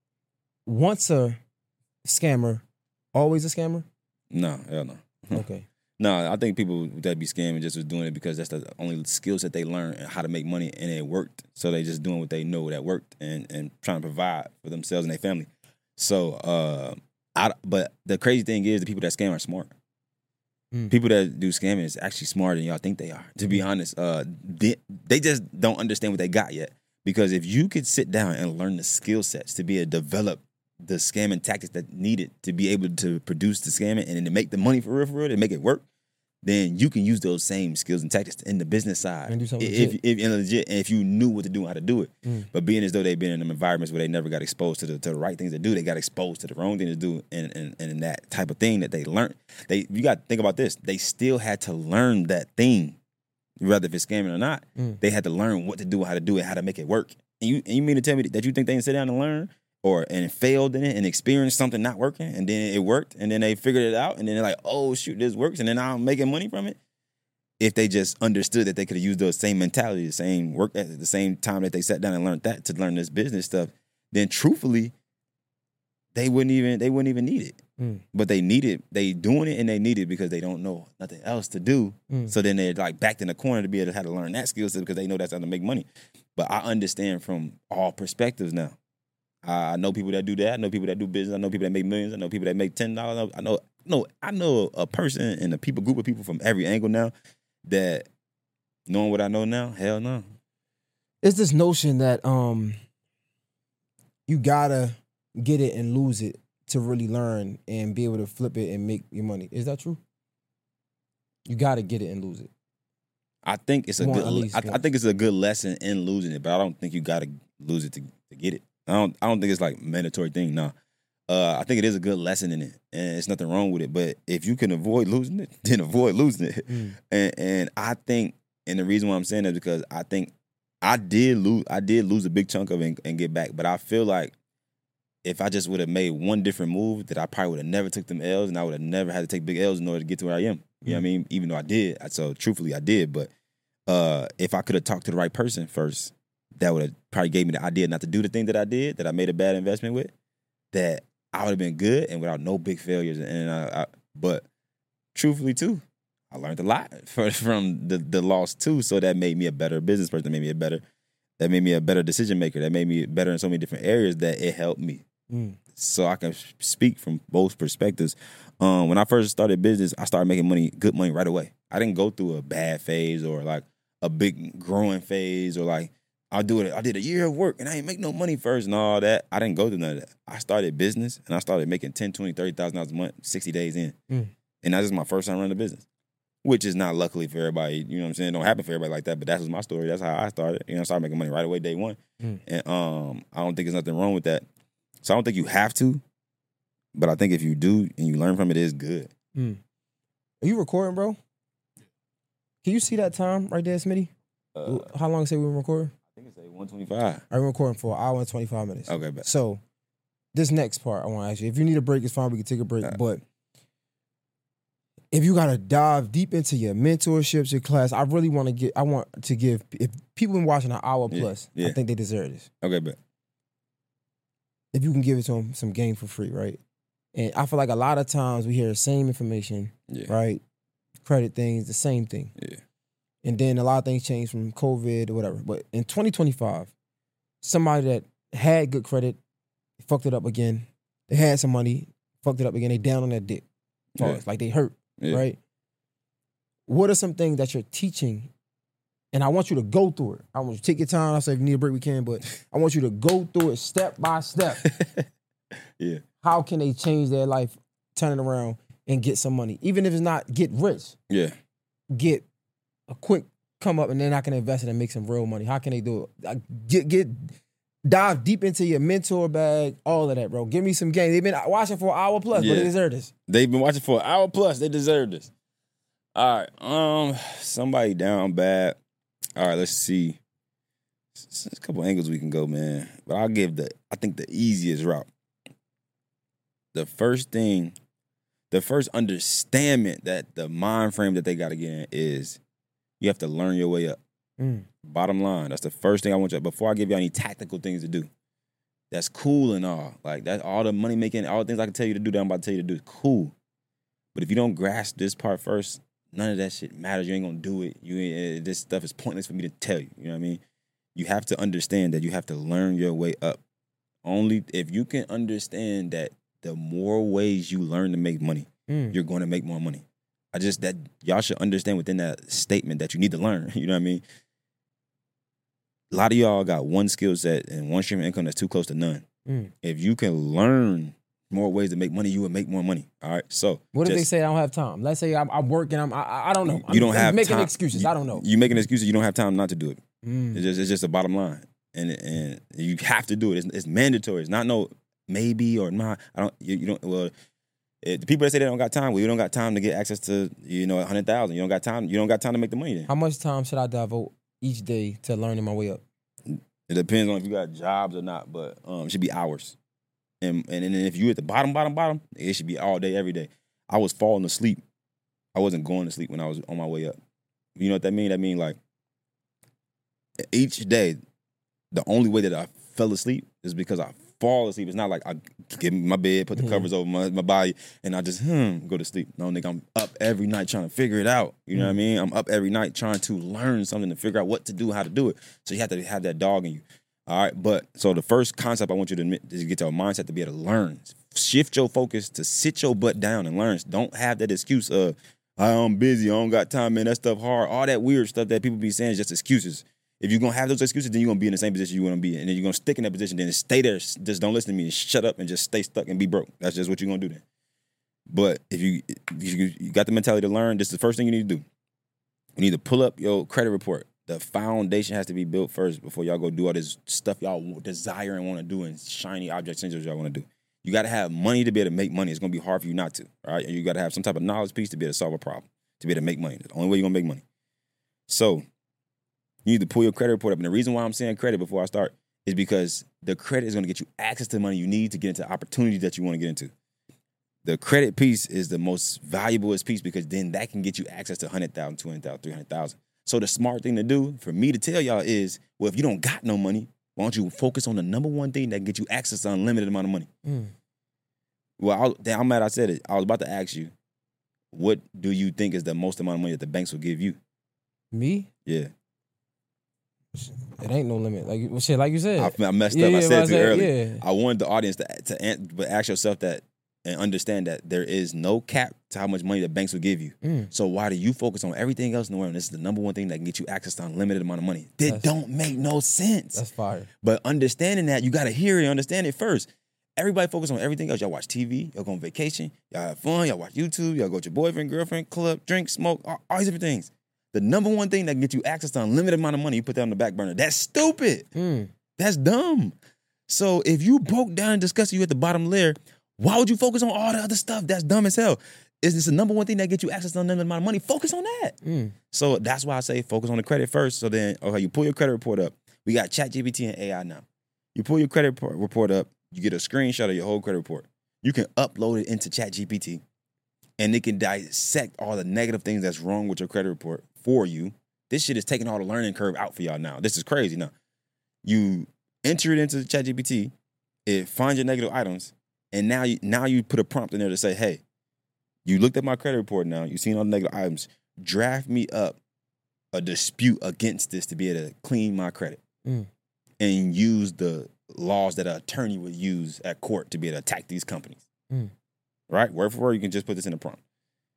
once a scammer, always a scammer? No, hell no. Okay. No, I think people that be scamming just was doing it because that's the only skills that they learned and how to make money, and it worked. So they just doing what they know that worked, and, and trying to provide for themselves and their family. So, uh, I, but the crazy thing is the people that scam are smart. Mm. People that do scamming is actually smarter than y'all think they are, to be honest. Uh, they, they just don't understand what they got yet. Because if you could sit down and learn the skill sets to be able to develop the scamming tactics that needed to be able to produce the scamming and to make the money for real, for real, to make it work, then you can use those same skills and tactics in the business side. And do something if, legit. if, and legit, and if you knew what to do and how to do it. Mm. But being as though they've been in them environments where they never got exposed to the to the right things to do, they got exposed to the wrong thing to do, and and, and that type of thing that they learned. They you got to think about this. They still had to learn that thing, whether if it's scamming or not. Mm. They had to learn what to do, how to do it, how to make it work. And you and you mean to tell me that you think they didn't sit down and learn? Or and failed in it and experienced something not working, and then it worked, and then they figured it out, and then they're like, oh shoot, this works, and then I'm making money from it. If they just understood that they could have used those same mentality, the same work at the same time that they sat down and learned that to learn this business stuff, then truthfully, they wouldn't even they wouldn't even need it. Mm. But they need it, they doing it, and they need it because they don't know nothing else to do. Mm. So then they're like backed in the corner to be able to have to learn that skill set because they know that's how to make money. But I understand from all perspectives now. I know people that do that. I know people that do business. I know people that make millions. I know people that make ten dollars. I know, no, I know a person and a people group of people from every angle now. That knowing what I know now, hell no. It's this notion that um, you gotta get it and lose it to really learn and be able to flip it and make your money. Is that true? You gotta get it and lose it. I think it's a One, good. at least I, one. I think it's a good lesson in losing it, but I don't think you got to lose it to, to get it. I don't. I don't think it's like a mandatory thing. No, uh, I think it is a good lesson in it, and it's nothing wrong with it. But if you can avoid losing it, then avoid losing it. Mm. And and I think, and the reason why I'm saying that is because I think I did lose. I did lose a big chunk of it and, and get back, but I feel like if I just would have made one different move, that I probably would have never took them L's, and I would have never had to take big L's in order to get to where I am. You know what I mean? Even though I did, so truthfully I did. But uh, if I could have talked to the right person first, that would have probably gave me the idea not to do the thing that I did, that I made a bad investment with, that I would have been good and without no big failures. And I, I, but truthfully too, I learned a lot for, from the the loss too. So that made me a better business person. That made me a better. That made me a better decision maker. That made me better in so many different areas that it helped me. Mm. So I can speak from both perspectives. Um, when I first started business, I started making money, good money right away. I didn't go through a bad phase or like a big growing phase or like I'll do it. I did a year of work and I ain't make no money first and all that. I didn't go through none of that. I started business and I started making ten, twenty, thirty thousand dollars a month, sixty days in. Mm. And that's just my first time running a business, which is not luckily for everybody. You know what I'm saying? It don't happen for everybody like that, but that was my story. That's how I started. You know, I started making money right away, day one. Mm. And um, I don't think there's nothing wrong with that. So I don't think you have to, but I think if you do and you learn from it, it's good. Mm. Are you recording, bro? Can you see that time right there, Smitty? Uh, How long say we were recording? I think it's like one twenty-five. I'm recording for an hour and twenty-five minutes. Okay, bet. So, this next part, I want to ask you. If you need a break, it's fine. We can take a break. Right. But if you got to dive deep into your mentorships, your class, I really want to get. I want to give. If people been watching an hour Yeah, plus, yeah. I think they deserve this. Okay, bet. If you can give it to them some game for free, right? And I feel like a lot of times we hear the same information, Yeah. right? Credit things, the same thing. Yeah. And then a lot of things change from COVID or whatever. But in twenty twenty-five, somebody that had good credit fucked it up again. They had some money, fucked it up again. They down on their dick. Yeah. Pause. Like they hurt, Yeah. right? What are some things that you're teaching? And I want you to go through it. I want you to take your time. I say if you need a break, we can. But I want you to go through it step by step. Yeah. How can they change their life, turn it around, and get some money? Even if it's not get rich, Yeah. get a quick come up and then I can invest it and make some real money. How can they do it? Like, Get get dive deep into your mentor bag, all of that, bro. Give me some game. They've been watching for an hour plus, but Yeah. they deserve this. They've been watching for an hour plus. They deserve this. All right. Um, somebody down bad. All right, let's see. There's a couple angles we can go, man. But I'll give the, I think the easiest route. The first thing, the first understanding that the mind frame that they got to get in is you have to learn your way up. Mm. Bottom line, that's the first thing I want you. Before I give you any tactical things to do, that's cool and all. Like that, all the money making, all the things I can tell you to do that I'm about to tell you to do is cool. But if you don't grasp this part first, none of that shit matters. You ain't gonna do it. You ain't, this stuff is pointless for me to tell you. You know what I mean? You have to understand that you have to learn your way up. Only if you can understand that the more ways you learn to make money, Mm. you're going to make more money. I just, that y'all should understand within that statement that you need to learn. You know what I mean? A lot of y'all got one skill set and one stream of income that's too close to none. Mm. If you can learn more ways to make money, you will make more money. All right. So What if they just- say I don't have time? Let's say I'm, I'm working. I'm. I, I don't know. I'm, you don't I'm have making time. excuses. You, I don't know. You making excuses. You don't have time not to do it. Mm. It's just it's just a bottom line, and and you have to do it. It's, it's mandatory. It's not no maybe or not. I don't. You, you don't. Well, it, the people that say they don't got time, well, you don't got time to get access to you know a hundred thousand. You don't got time. You don't got time to make the money. Then How much time should I devote each day to learning my way up? it depends on if you got jobs or not, but um, it should be hours. And and then if you at the bottom, bottom, bottom, it should be all day, every day. I was falling asleep. I wasn't going to sleep when I was on my way up. You know what that mean? That mean like each day, the only way that I fell asleep is because I fall asleep. It's not like I get in my bed, put the Mhm. covers over my, my body, and I just hmm, go to sleep. No, nigga, I'm up every night trying to figure it out. You know what I mean? I'm up every night trying to learn something to figure out what to do, how to do it. So you have to have that dog in you. All right, but so the first concept I want you to admit is to get your mindset to be able to learn. Shift your focus to sit your butt down and learn. Don't have that excuse of, I'm busy, I don't got time, man, that stuff hard. All that weird stuff that people be saying is just excuses. If you're going to have those excuses, then you're going to be in the same position you want to be in. And then you're going to stick in that position, then stay there. Just don't listen to me and shut up and just stay stuck and be broke. That's just what you're going to do then. But if you, if you you got the mentality to learn, this is the first thing you need to do. You need to pull up your credit report. The foundation has to be built first before y'all go do all this stuff y'all desire and want to do and shiny object syndromes y'all want to do. You got to have money to be able to make money. It's going to be hard for you not to, all right? And you got to have some type of knowledge piece to be able to solve a problem, to be able to make money. That's the only way you're going to make money. So you need to pull your credit report up. And the reason why I'm saying credit before I start is because the credit is going to get you access to the money you need to get into opportunities that you want to get into. The credit piece is the most valuable piece because then that can get you access to one hundred thousand dollars, two hundred thousand dollars, three hundred thousand dollars. So the smart thing to do for me to tell y'all is, well, if you don't got no money, why don't you focus on the number one thing that can get you access to unlimited amount of money? Mm. Well, I, I'm mad I said it. I was about to ask you, what do you think is the most amount of money that the banks will give you? Me? Yeah. It ain't no limit. Like well, shit, like you said. I, I messed yeah, up. Yeah, I said it too said, early. Yeah. I wanted the audience to, to but ask yourself that and understand that there is no cap to how much money the banks will give you. Mm. So why do you focus on everything else in the world? And this is the number one thing that can get you access to unlimited amount of money. That that's, don't make no sense. That's fire. But understanding that, you got to hear it, understand it first. Everybody focus on everything else. Y'all watch T V, y'all go on vacation, y'all have fun, y'all watch YouTube, y'all go to your boyfriend, girlfriend, club, drink, smoke, all, all these different things. The number one thing that can get you access to unlimited amount of money, you put that on the back burner. That's stupid. Mm. That's dumb. So if you broke down and discussed you at the bottom layer, why would you focus on all the other stuff? That's dumb as hell. Is this the number one thing that gets you access to unlimited amount of money? Focus on that. Mm. So that's why I say focus on the credit first. So then, okay, you pull your credit report up. We got ChatGPT and A I now. You pull your credit report up, you get a screenshot of your whole credit report. You can upload it into ChatGPT, and it can dissect all the negative things that's wrong with your credit report for you. This shit is taking all the learning curve out for y'all now. This is crazy now. You enter it into ChatGPT, it finds your negative items, and now you now you put a prompt in there to say, hey, you looked at my credit report now, you've seen all the negative items, draft me up a dispute against this to be able to clean my credit mm. and use the laws that an attorney would use at court to be able to attack these companies. Mm. Right? Word for word, you can just put this in a prompt.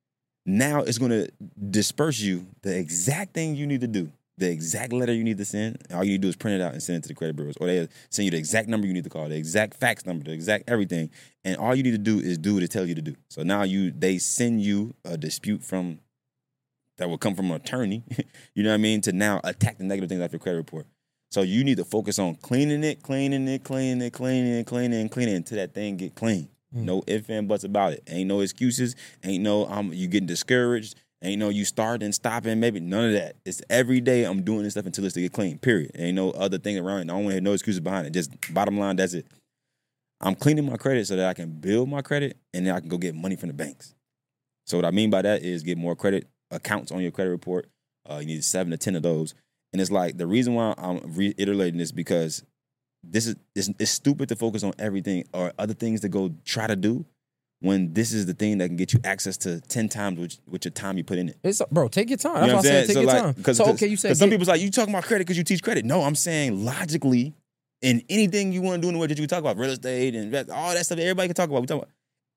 Now it's going to disperse you the exact thing you need to do, the exact letter you need to send. All you need to do is print it out and send it to the credit bureaus, or they send you the exact number you need to call, the exact fax number, the exact everything. And all you need to do is do what it tells you to do. So now you they send you a dispute from that will come from an attorney, you know what I mean, to now attack the negative things off your credit report. So you need to focus on cleaning it, cleaning it, cleaning it, cleaning it, cleaning it, cleaning it until that thing get clean. Mm. No ifs and buts about it. Ain't no excuses. Ain't no um you getting discouraged. Ain't no you starting, stopping, maybe none of that. It's every day I'm doing this stuff until it's to get clean, period. Ain't no other thing around it. I don't want to have no excuses behind it. Just bottom line, that's it. I'm cleaning my credit so that I can build my credit and then I can go get money from the banks. So what I mean by that is get more credit accounts on your credit report. Uh, you need seven to ten of those. And it's like the reason why I'm reiterating this because this is it's, it's stupid to focus on everything or other things to go try to do when this is the thing that can get you access to ten times with, with your time you put in it. It's bro, take your time. That's you know what I said. Take so your like, time. Cause, so cause, okay, you said some people's like you talking about credit because you teach credit. No, I'm saying logically in anything you want to do in the way that you talk about real estate and all that stuff that everybody can talk about. We talk about.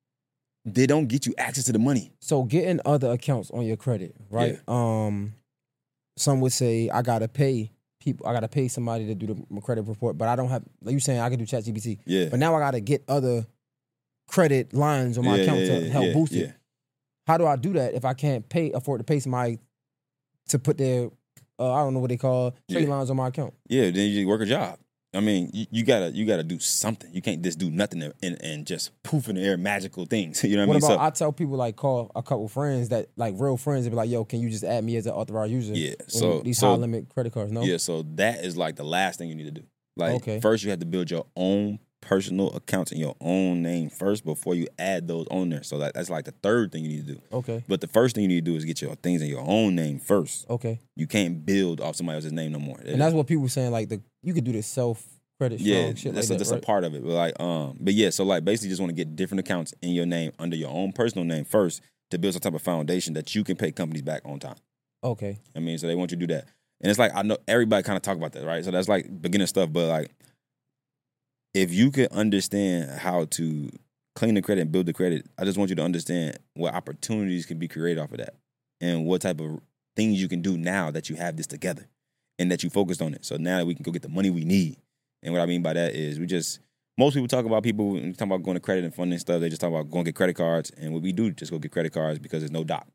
They don't get you access to the money. So getting other accounts on your credit, right? Yeah. Um, some would say I gotta pay people. I gotta pay somebody to do the credit report, but I don't have. Like you saying, I can do ChatGPT. Yeah. But now I gotta get other credit lines on my yeah, account yeah, to yeah, help yeah, boost yeah. it. How do I do that if I can't pay afford to pay somebody to put their uh, I don't know what they call trade yeah. lines on my account? Yeah, then you work a job. I mean, you, you gotta you gotta do something. You can't just do nothing and, and just poof in the air magical things. You know what, what I mean? About, so, I tell people like call a couple friends that like real friends and be like, yo, can you just add me as an authorized user? Yeah. So these so, high limit credit cards, no? Yeah, so that is like the last thing you need to do. Like okay. First you have to build your own personal accounts in your own name first before you add those on there. So that, that's like the third thing you need to do. Okay. But the first thing you need to do is get your things in your own name first. Okay. You can't build off somebody else's name no more. And that's what people were saying, like the you could do this self credit strong yeah, shit that's, like a, that, that's right? a part of it. But like, um, but yeah, so like basically just want to get different accounts in your name under your own personal name first to build some type of foundation that you can pay companies back on time. Okay. I mean, so they want you to do that. And it's like I know everybody kind of talk about that, right? So that's like beginner stuff, but like if you could understand how to clean the credit and build the credit, I just want you to understand what opportunities can be created off of that and what type of things you can do now that you have this together and that you focused on it. So now that we can go get the money we need. And what I mean by that is we just, most people talk about people, when we talk about going to credit and funding stuff, they just talk about going to get credit cards. And what we do, just go get credit cards because there's no doc.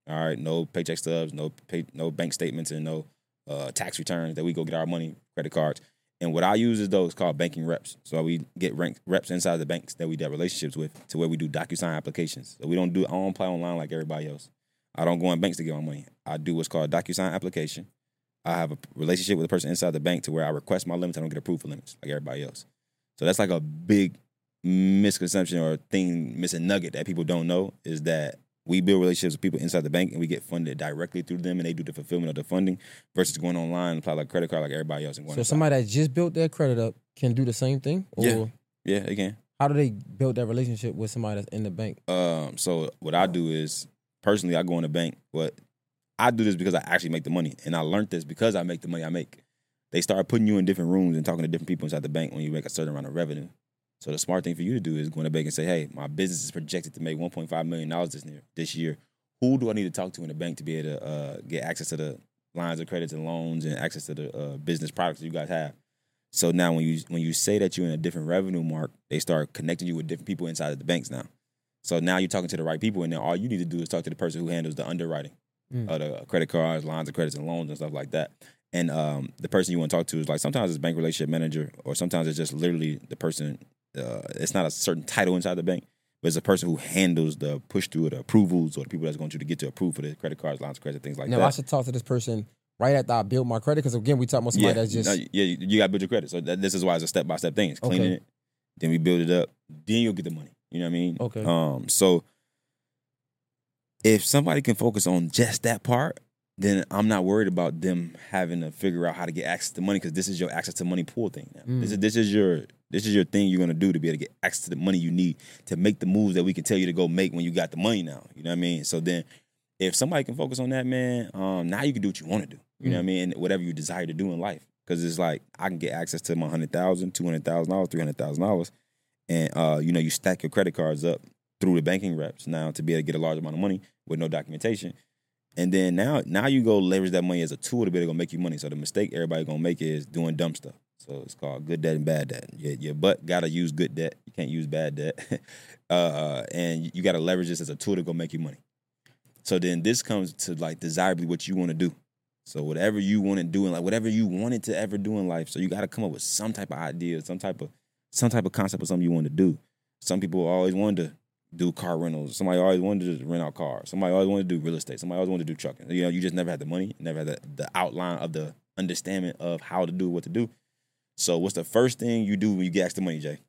All right, no paycheck stubs, no pay, no bank statements, and no uh, tax returns that we go get our money, credit cards. And what I use is those called banking reps. So we get rank, reps inside the banks that we have relationships with to where we do DocuSign applications. So we don't do, I don't apply online like everybody else. I don't go in banks to get my money. I do what's called a DocuSign application. I have a relationship with a person inside the bank to where I request my limits. I don't get approved for limits like everybody else. So that's like a big misconception or thing, missing nugget that people don't know is that we build relationships with people inside the bank and we get funded directly through them and they do the fulfillment of the funding versus going online and apply like a credit card like everybody else. And going So inside. somebody that just built their credit up can do the same thing? Or Yeah. Yeah, they can. how do they build that relationship with somebody that's in the bank? Um, so what I do is, personally, I go in the bank, but I do this because I actually make the money. And I learned this because I make the money I make. They start putting you in different rooms and talking to different people inside the bank when you make a certain amount of revenue. So the smart thing for you to do is go in the bank and say, hey, my business is projected to make one point five million dollars this year. This year. Who do I need to talk to in the bank to be able to uh, get access to the lines of credits and loans and access to the uh, business products that you guys have? So now when you when you say that you're in a different revenue mark, they start connecting you with different people inside of the banks now. So now you're talking to the right people, and then all you need to do is talk to the person who handles the underwriting Mm. of the credit cards, lines of credits, and loans and stuff like that. And um, the person you want to talk to is like sometimes it's bank relationship manager, or sometimes it's just literally the person. Uh, it's not a certain title inside the bank, but it's a person who handles the push through the approvals or the people that's going to to get to approve for the credit cards, lines of credit, things like now, that. I should talk to this person right after I build my credit because, again, we talk about somebody yeah, that's just... no, yeah, you, you got to build your credit. So that, this is why it's a step by step thing. It's cleaning Okay. it, then we build it up, then you'll get the money. You know what I mean? Okay. Um. So if somebody can focus on just that part, then I'm not worried about them having to figure out how to get access to money because this is your access to money pool thing now. Mm. This is this is your this is your thing you're gonna do to be able to get access to the money you need to make the moves that we can tell you to go make when you got the money now. You know what I mean? So then if somebody can focus on that, man, um, now you can do what you want to do. You know what I mean? Whatever you desire to do in life. Because it's like I can get access to my one hundred thousand dollars, two hundred thousand dollars, three hundred thousand dollars. And, uh, you know, you stack your credit cards up through the banking reps now to be able to get a large amount of money with no documentation. And then now now you go leverage that money as a tool to be able to go make you money. So the mistake everybody going to make is doing dumb stuff. So it's called good debt and bad debt. Your, your butt got to use good debt. You can't use bad debt. uh, and you got to leverage this as a tool to go make you money. So then this comes to like desirably what you want to do. So whatever you want to do in like whatever you wanted to ever do in life. So you got to come up with some type of idea, some type of some type of concept of something you want to do. Some people always wanted to do car rentals. Somebody always wanted to rent out cars. Somebody always wanted to do real estate. Somebody always wanted to do trucking. You know, you just never had the money, never had the, the outline of the understanding of how to do what to do. So what's the first thing you do when you get asked the money, Jay?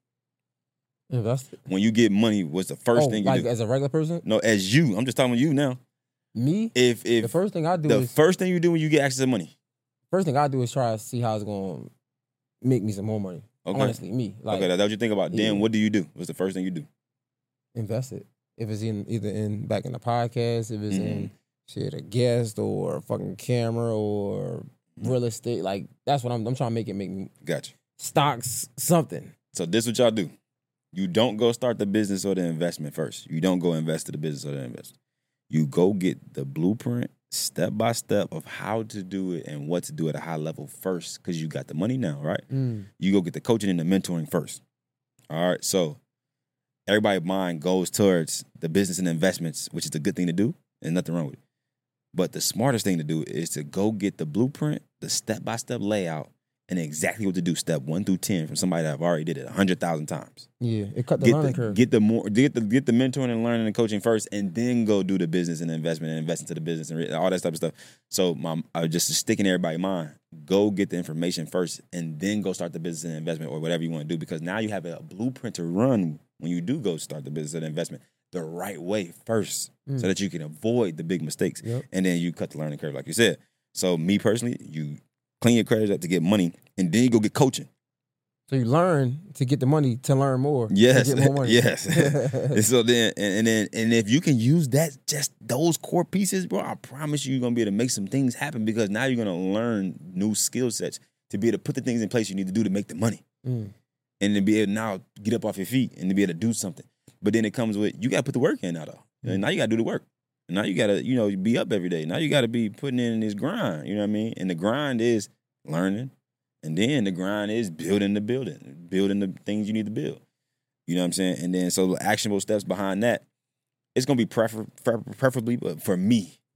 Invest. When you get money, what's the first oh, thing you like do? as a regular person? No, as you. I'm just talking to you now. Me? If if the first thing I do the is... first thing you do when you get access to money. First thing I do is try to see how it's going to make me some more money. Okay. Honestly, me. Like, okay, that's what you think about. Then yeah. what do you do? What's the first thing you do? invest it. If it's in either in back in the podcast, if it's Mhm. in shit a guest or a fucking camera or real estate, like that's what I'm. I'm trying to make it make me Gotcha. stocks something. So this what y'all do. You don't go start the business or the investment first. You don't go invest to the business or the investment. You go get the blueprint step by step of how to do it and what to do at a high level first because you got the money now, right? Mm. You go get the coaching and the mentoring first. All right, so everybody's mind goes towards the business and investments, which is a good thing to do. There's nothing wrong with it. But the smartest thing to do is to go get the blueprint, the step-by-step layout, and exactly what to do, step one through ten, from somebody that have already did it a hundred thousand times. Yeah, it cut the Get learning the, curve. get the more, get the get the mentoring and learning and coaching first, and then go do the business and investment and invest into the business and re- all that type of stuff. So, my, I was just sticking in everybody's mind. Go get the information first, and then go start the business and investment or whatever you want to do, because now you have a blueprint to run when you do go start the business and investment the right way first, Mm. so that you can avoid the big mistakes, Yep. and then you cut the learning curve, like you said. So, me personally, you clean your credit up to get money, and then you go get coaching. So you learn to get the money to learn more. Yes, to get more money. yes. And so then, and, and then, and if you can use that, just those core pieces, bro, I promise you, you're gonna be able to make some things happen, because now you're gonna learn new skill sets to be able to put the things in place you need to do to make the money, Mm. and to be able to now get up off your feet and to be able to do something. But then it comes with, you gotta put the work in now, though. And now you gotta do the work. And now you gotta, you know, be up every day. Now you gotta be putting in this grind. You know what I mean? And the grind is learning. And then the grind is building the building, building the things you need to build. You know what I'm saying? And then so the actionable steps behind that, it's gonna be prefer, prefer, preferably, but for me,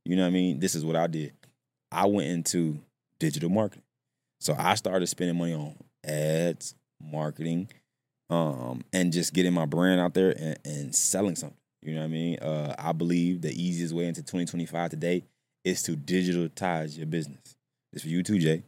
You know what I mean? This is what I did. I went into digital marketing. So I started spending money on ads, marketing, um, and just getting my brand out there and, and selling something. You know what I mean? Uh, I believe the easiest way into twenty twenty-five today is to digitalize your business. It's for you too, Jay.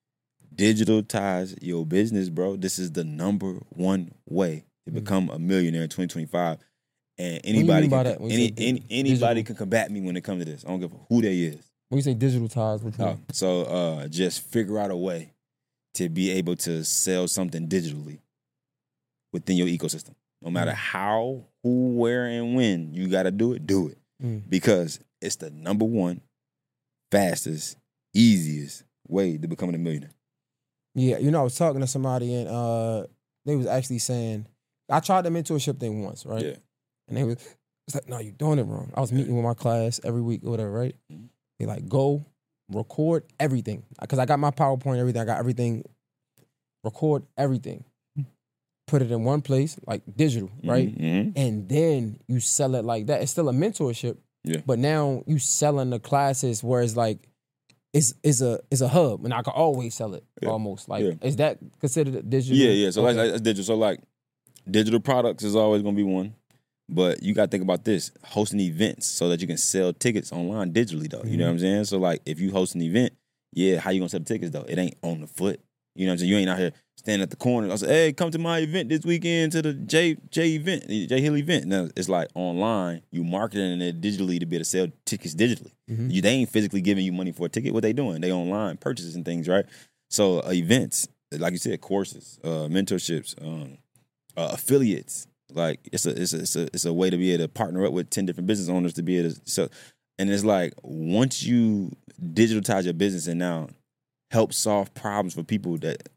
Digitalize your business, bro. This is the number one way to become a millionaire in twenty twenty-five. And anybody, by can, that? When you any, say di- any anybody digital? can combat me when it comes to this. I don't give a who they is. When you say digital ties, what you Oh, mean? so uh, just figure out a way to be able to sell something digitally within your ecosystem. No matter Mm. how, who, where, and when you got to do it, do it. Mm. Because it's the number one, fastest, easiest way to becoming a millionaire. Yeah, you know, I was talking to somebody and uh, they was actually saying, I tried the mentorship thing once, right? Yeah. And they was, it's like, no, you're doing it wrong. I was meeting with my class every week or whatever, right? Mhm. They like, go, record everything. Because I got my PowerPoint, everything. I got everything, record everything. Put it in one place, like digital, right? Mm-hmm. And then you sell it like that. It's still a mentorship, Yeah. but now you selling the classes where it's like, it's, it's, a, it's a hub, and I can always sell it, Yeah. almost. Like, Yeah. is that considered a digital? Yeah, yeah. So Okay. like, that's digital. So like digital products is always gonna be one. But you gotta think about this: hosting events so that you can sell tickets online digitally, though. You know what I'm saying? So like, if you host an event, yeah, how you gonna sell the tickets though? It ain't on the foot. You know what I'm saying? You ain't out here standing at the corner. I say, hey, come to my event this weekend to the J J event, the J Hill event. Now it's like online. You marketing it digitally to be able to sell tickets digitally. Mhm. You, they ain't physically giving you money for a ticket. What they doing? They online purchases and things, right? So uh, events, like you said, courses, uh, mentorships, um, uh, affiliates. Like it's a it's a it's a it's a way to be able to partner up with ten different business owners to be able to so, and it's like once you digitize your business and now help solve problems for people that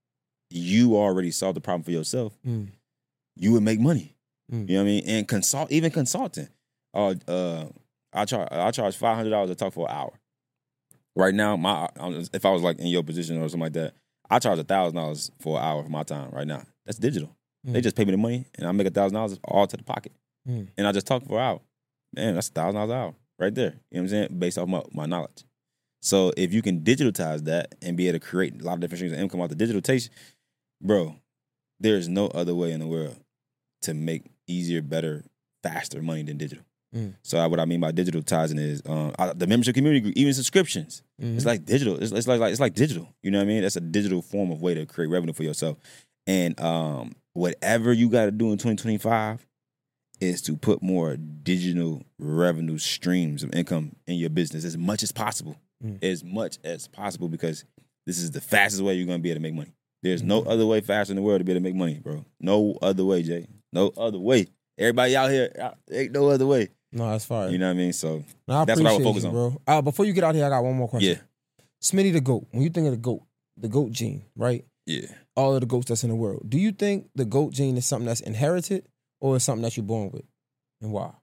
you already solved the problem for yourself, Mm. you would make money. Mm. You know what I mean? And consult even consulting. Uh, uh, I charge I charge five hundred dollars to talk for an hour. Right now, my if I was like in your position or something like that, I charge a thousand dollars for an hour for my time. Right now, that's digital. They Mm. just pay me the money, and I make a thousand dollars all to the pocket, Mm. and I just talk for an hour. Man, that's a thousand dollars an hour right there. You know what I'm saying? Based off my, my knowledge. So if you can digitalize that and be able to create a lot of different streams of income out the digital taste, bro, there's no other way in the world to make easier, better, faster money than digital. Mm. So I, what I mean by digitalizing is um, I, the membership community group, even subscriptions. Mhm. It's like digital. It's, it's like, like it's like digital. You know what I mean? That's a digital form of way to create revenue for yourself. And um, whatever you got to do in twenty twenty-five is to put more digital revenue streams of income in your business as much as possible, Mm. as much as possible, because this is the fastest way you're gonna be able to make money. There's no other way faster in the world to be able to make money, bro. No other way, Jay. No other way. Everybody out here, uh, ain't no other way. No, that's fine. You know what I mean? So No, I that's what I would appreciate focus you, on. bro. Uh, before you get out here, I got one more question. yeah, Smitty the GOAT. When you think of the GOAT, the GOAT gene, right? yeah. All of the goats that's in the world. Do you think the GOAT gene is something that's inherited or is something that you're born with? And why?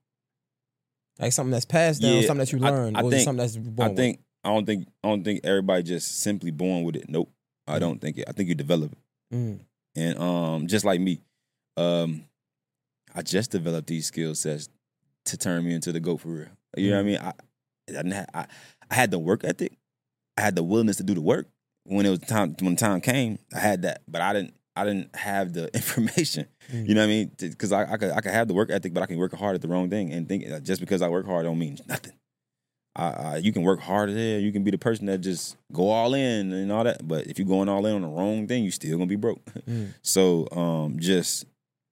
Like something that's passed down, Yeah, something that you I- learned, I or is it think- something that's born I think I don't think I don't think everybody just simply born with it. Nope. I Mm. don't think it. I think you develop it. with? Mm. And um, just like me, um, I just developed these skill sets to turn me into the GOAT for real. You know what I mean? I, I didn't have, I, I had the work ethic. I had the willingness to do the work. When it was time, when time came, I had that, but I didn't. I didn't have the information. Mm. You know what I mean? Because I, I could, I could have the work ethic, but I can work hard at the wrong thing and think that just because I work hard don't mean nothing. I, I, you can work hard there. You can be the person that just go all in and all that. But if you're going all in on the wrong thing, you still gonna be broke. Mm. So um, just,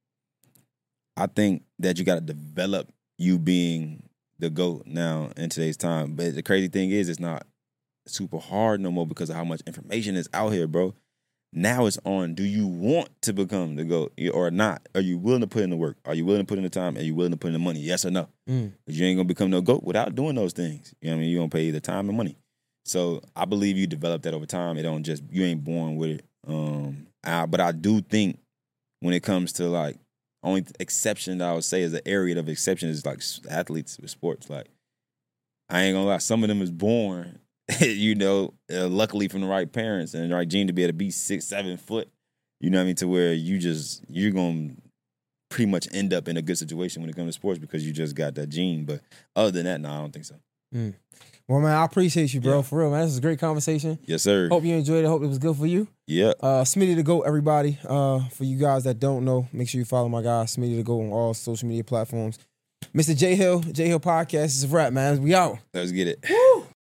I think that you got to develop you being the GOAT now in today's time. But the crazy thing is, it's not super hard no more because of how much information is out here, bro. Now it's on, do you want to become the GOAT or not? Are you willing to put in the work? Are you willing to put in the time? Are you willing to put in the money? Yes or no? Mm. Because you ain't going to become no GOAT without doing those things. You know what I mean? You're going to pay either time and money. So I believe you develop that over time. It don't just, you ain't born with it. Um, I, but I do think when it comes to like, only exception that I would say is the area of exception is like athletes with sports. Like, I ain't gonna lie, some of them is born, you know, uh, luckily from the right parents and the right gene to be able to be six, seven foot. You know what I mean? To where you just, you're gonna pretty much end up in a good situation when it comes to sports because you just got that gene. But other than that, no, I don't think so. Mm. Well, man, I appreciate you, bro. Yeah. For real, man. This is a great conversation. Yes, sir. Hope you enjoyed it. Hope it was good for you. Yeah. Uh, Smitty the GOAT, everybody. Uh, for you guys that don't know, make sure you follow my guy, Smitty the GOAT, on all social media platforms. Mister J Hill, J Hill Podcast. This is a wrap, man. We out. Let's get it.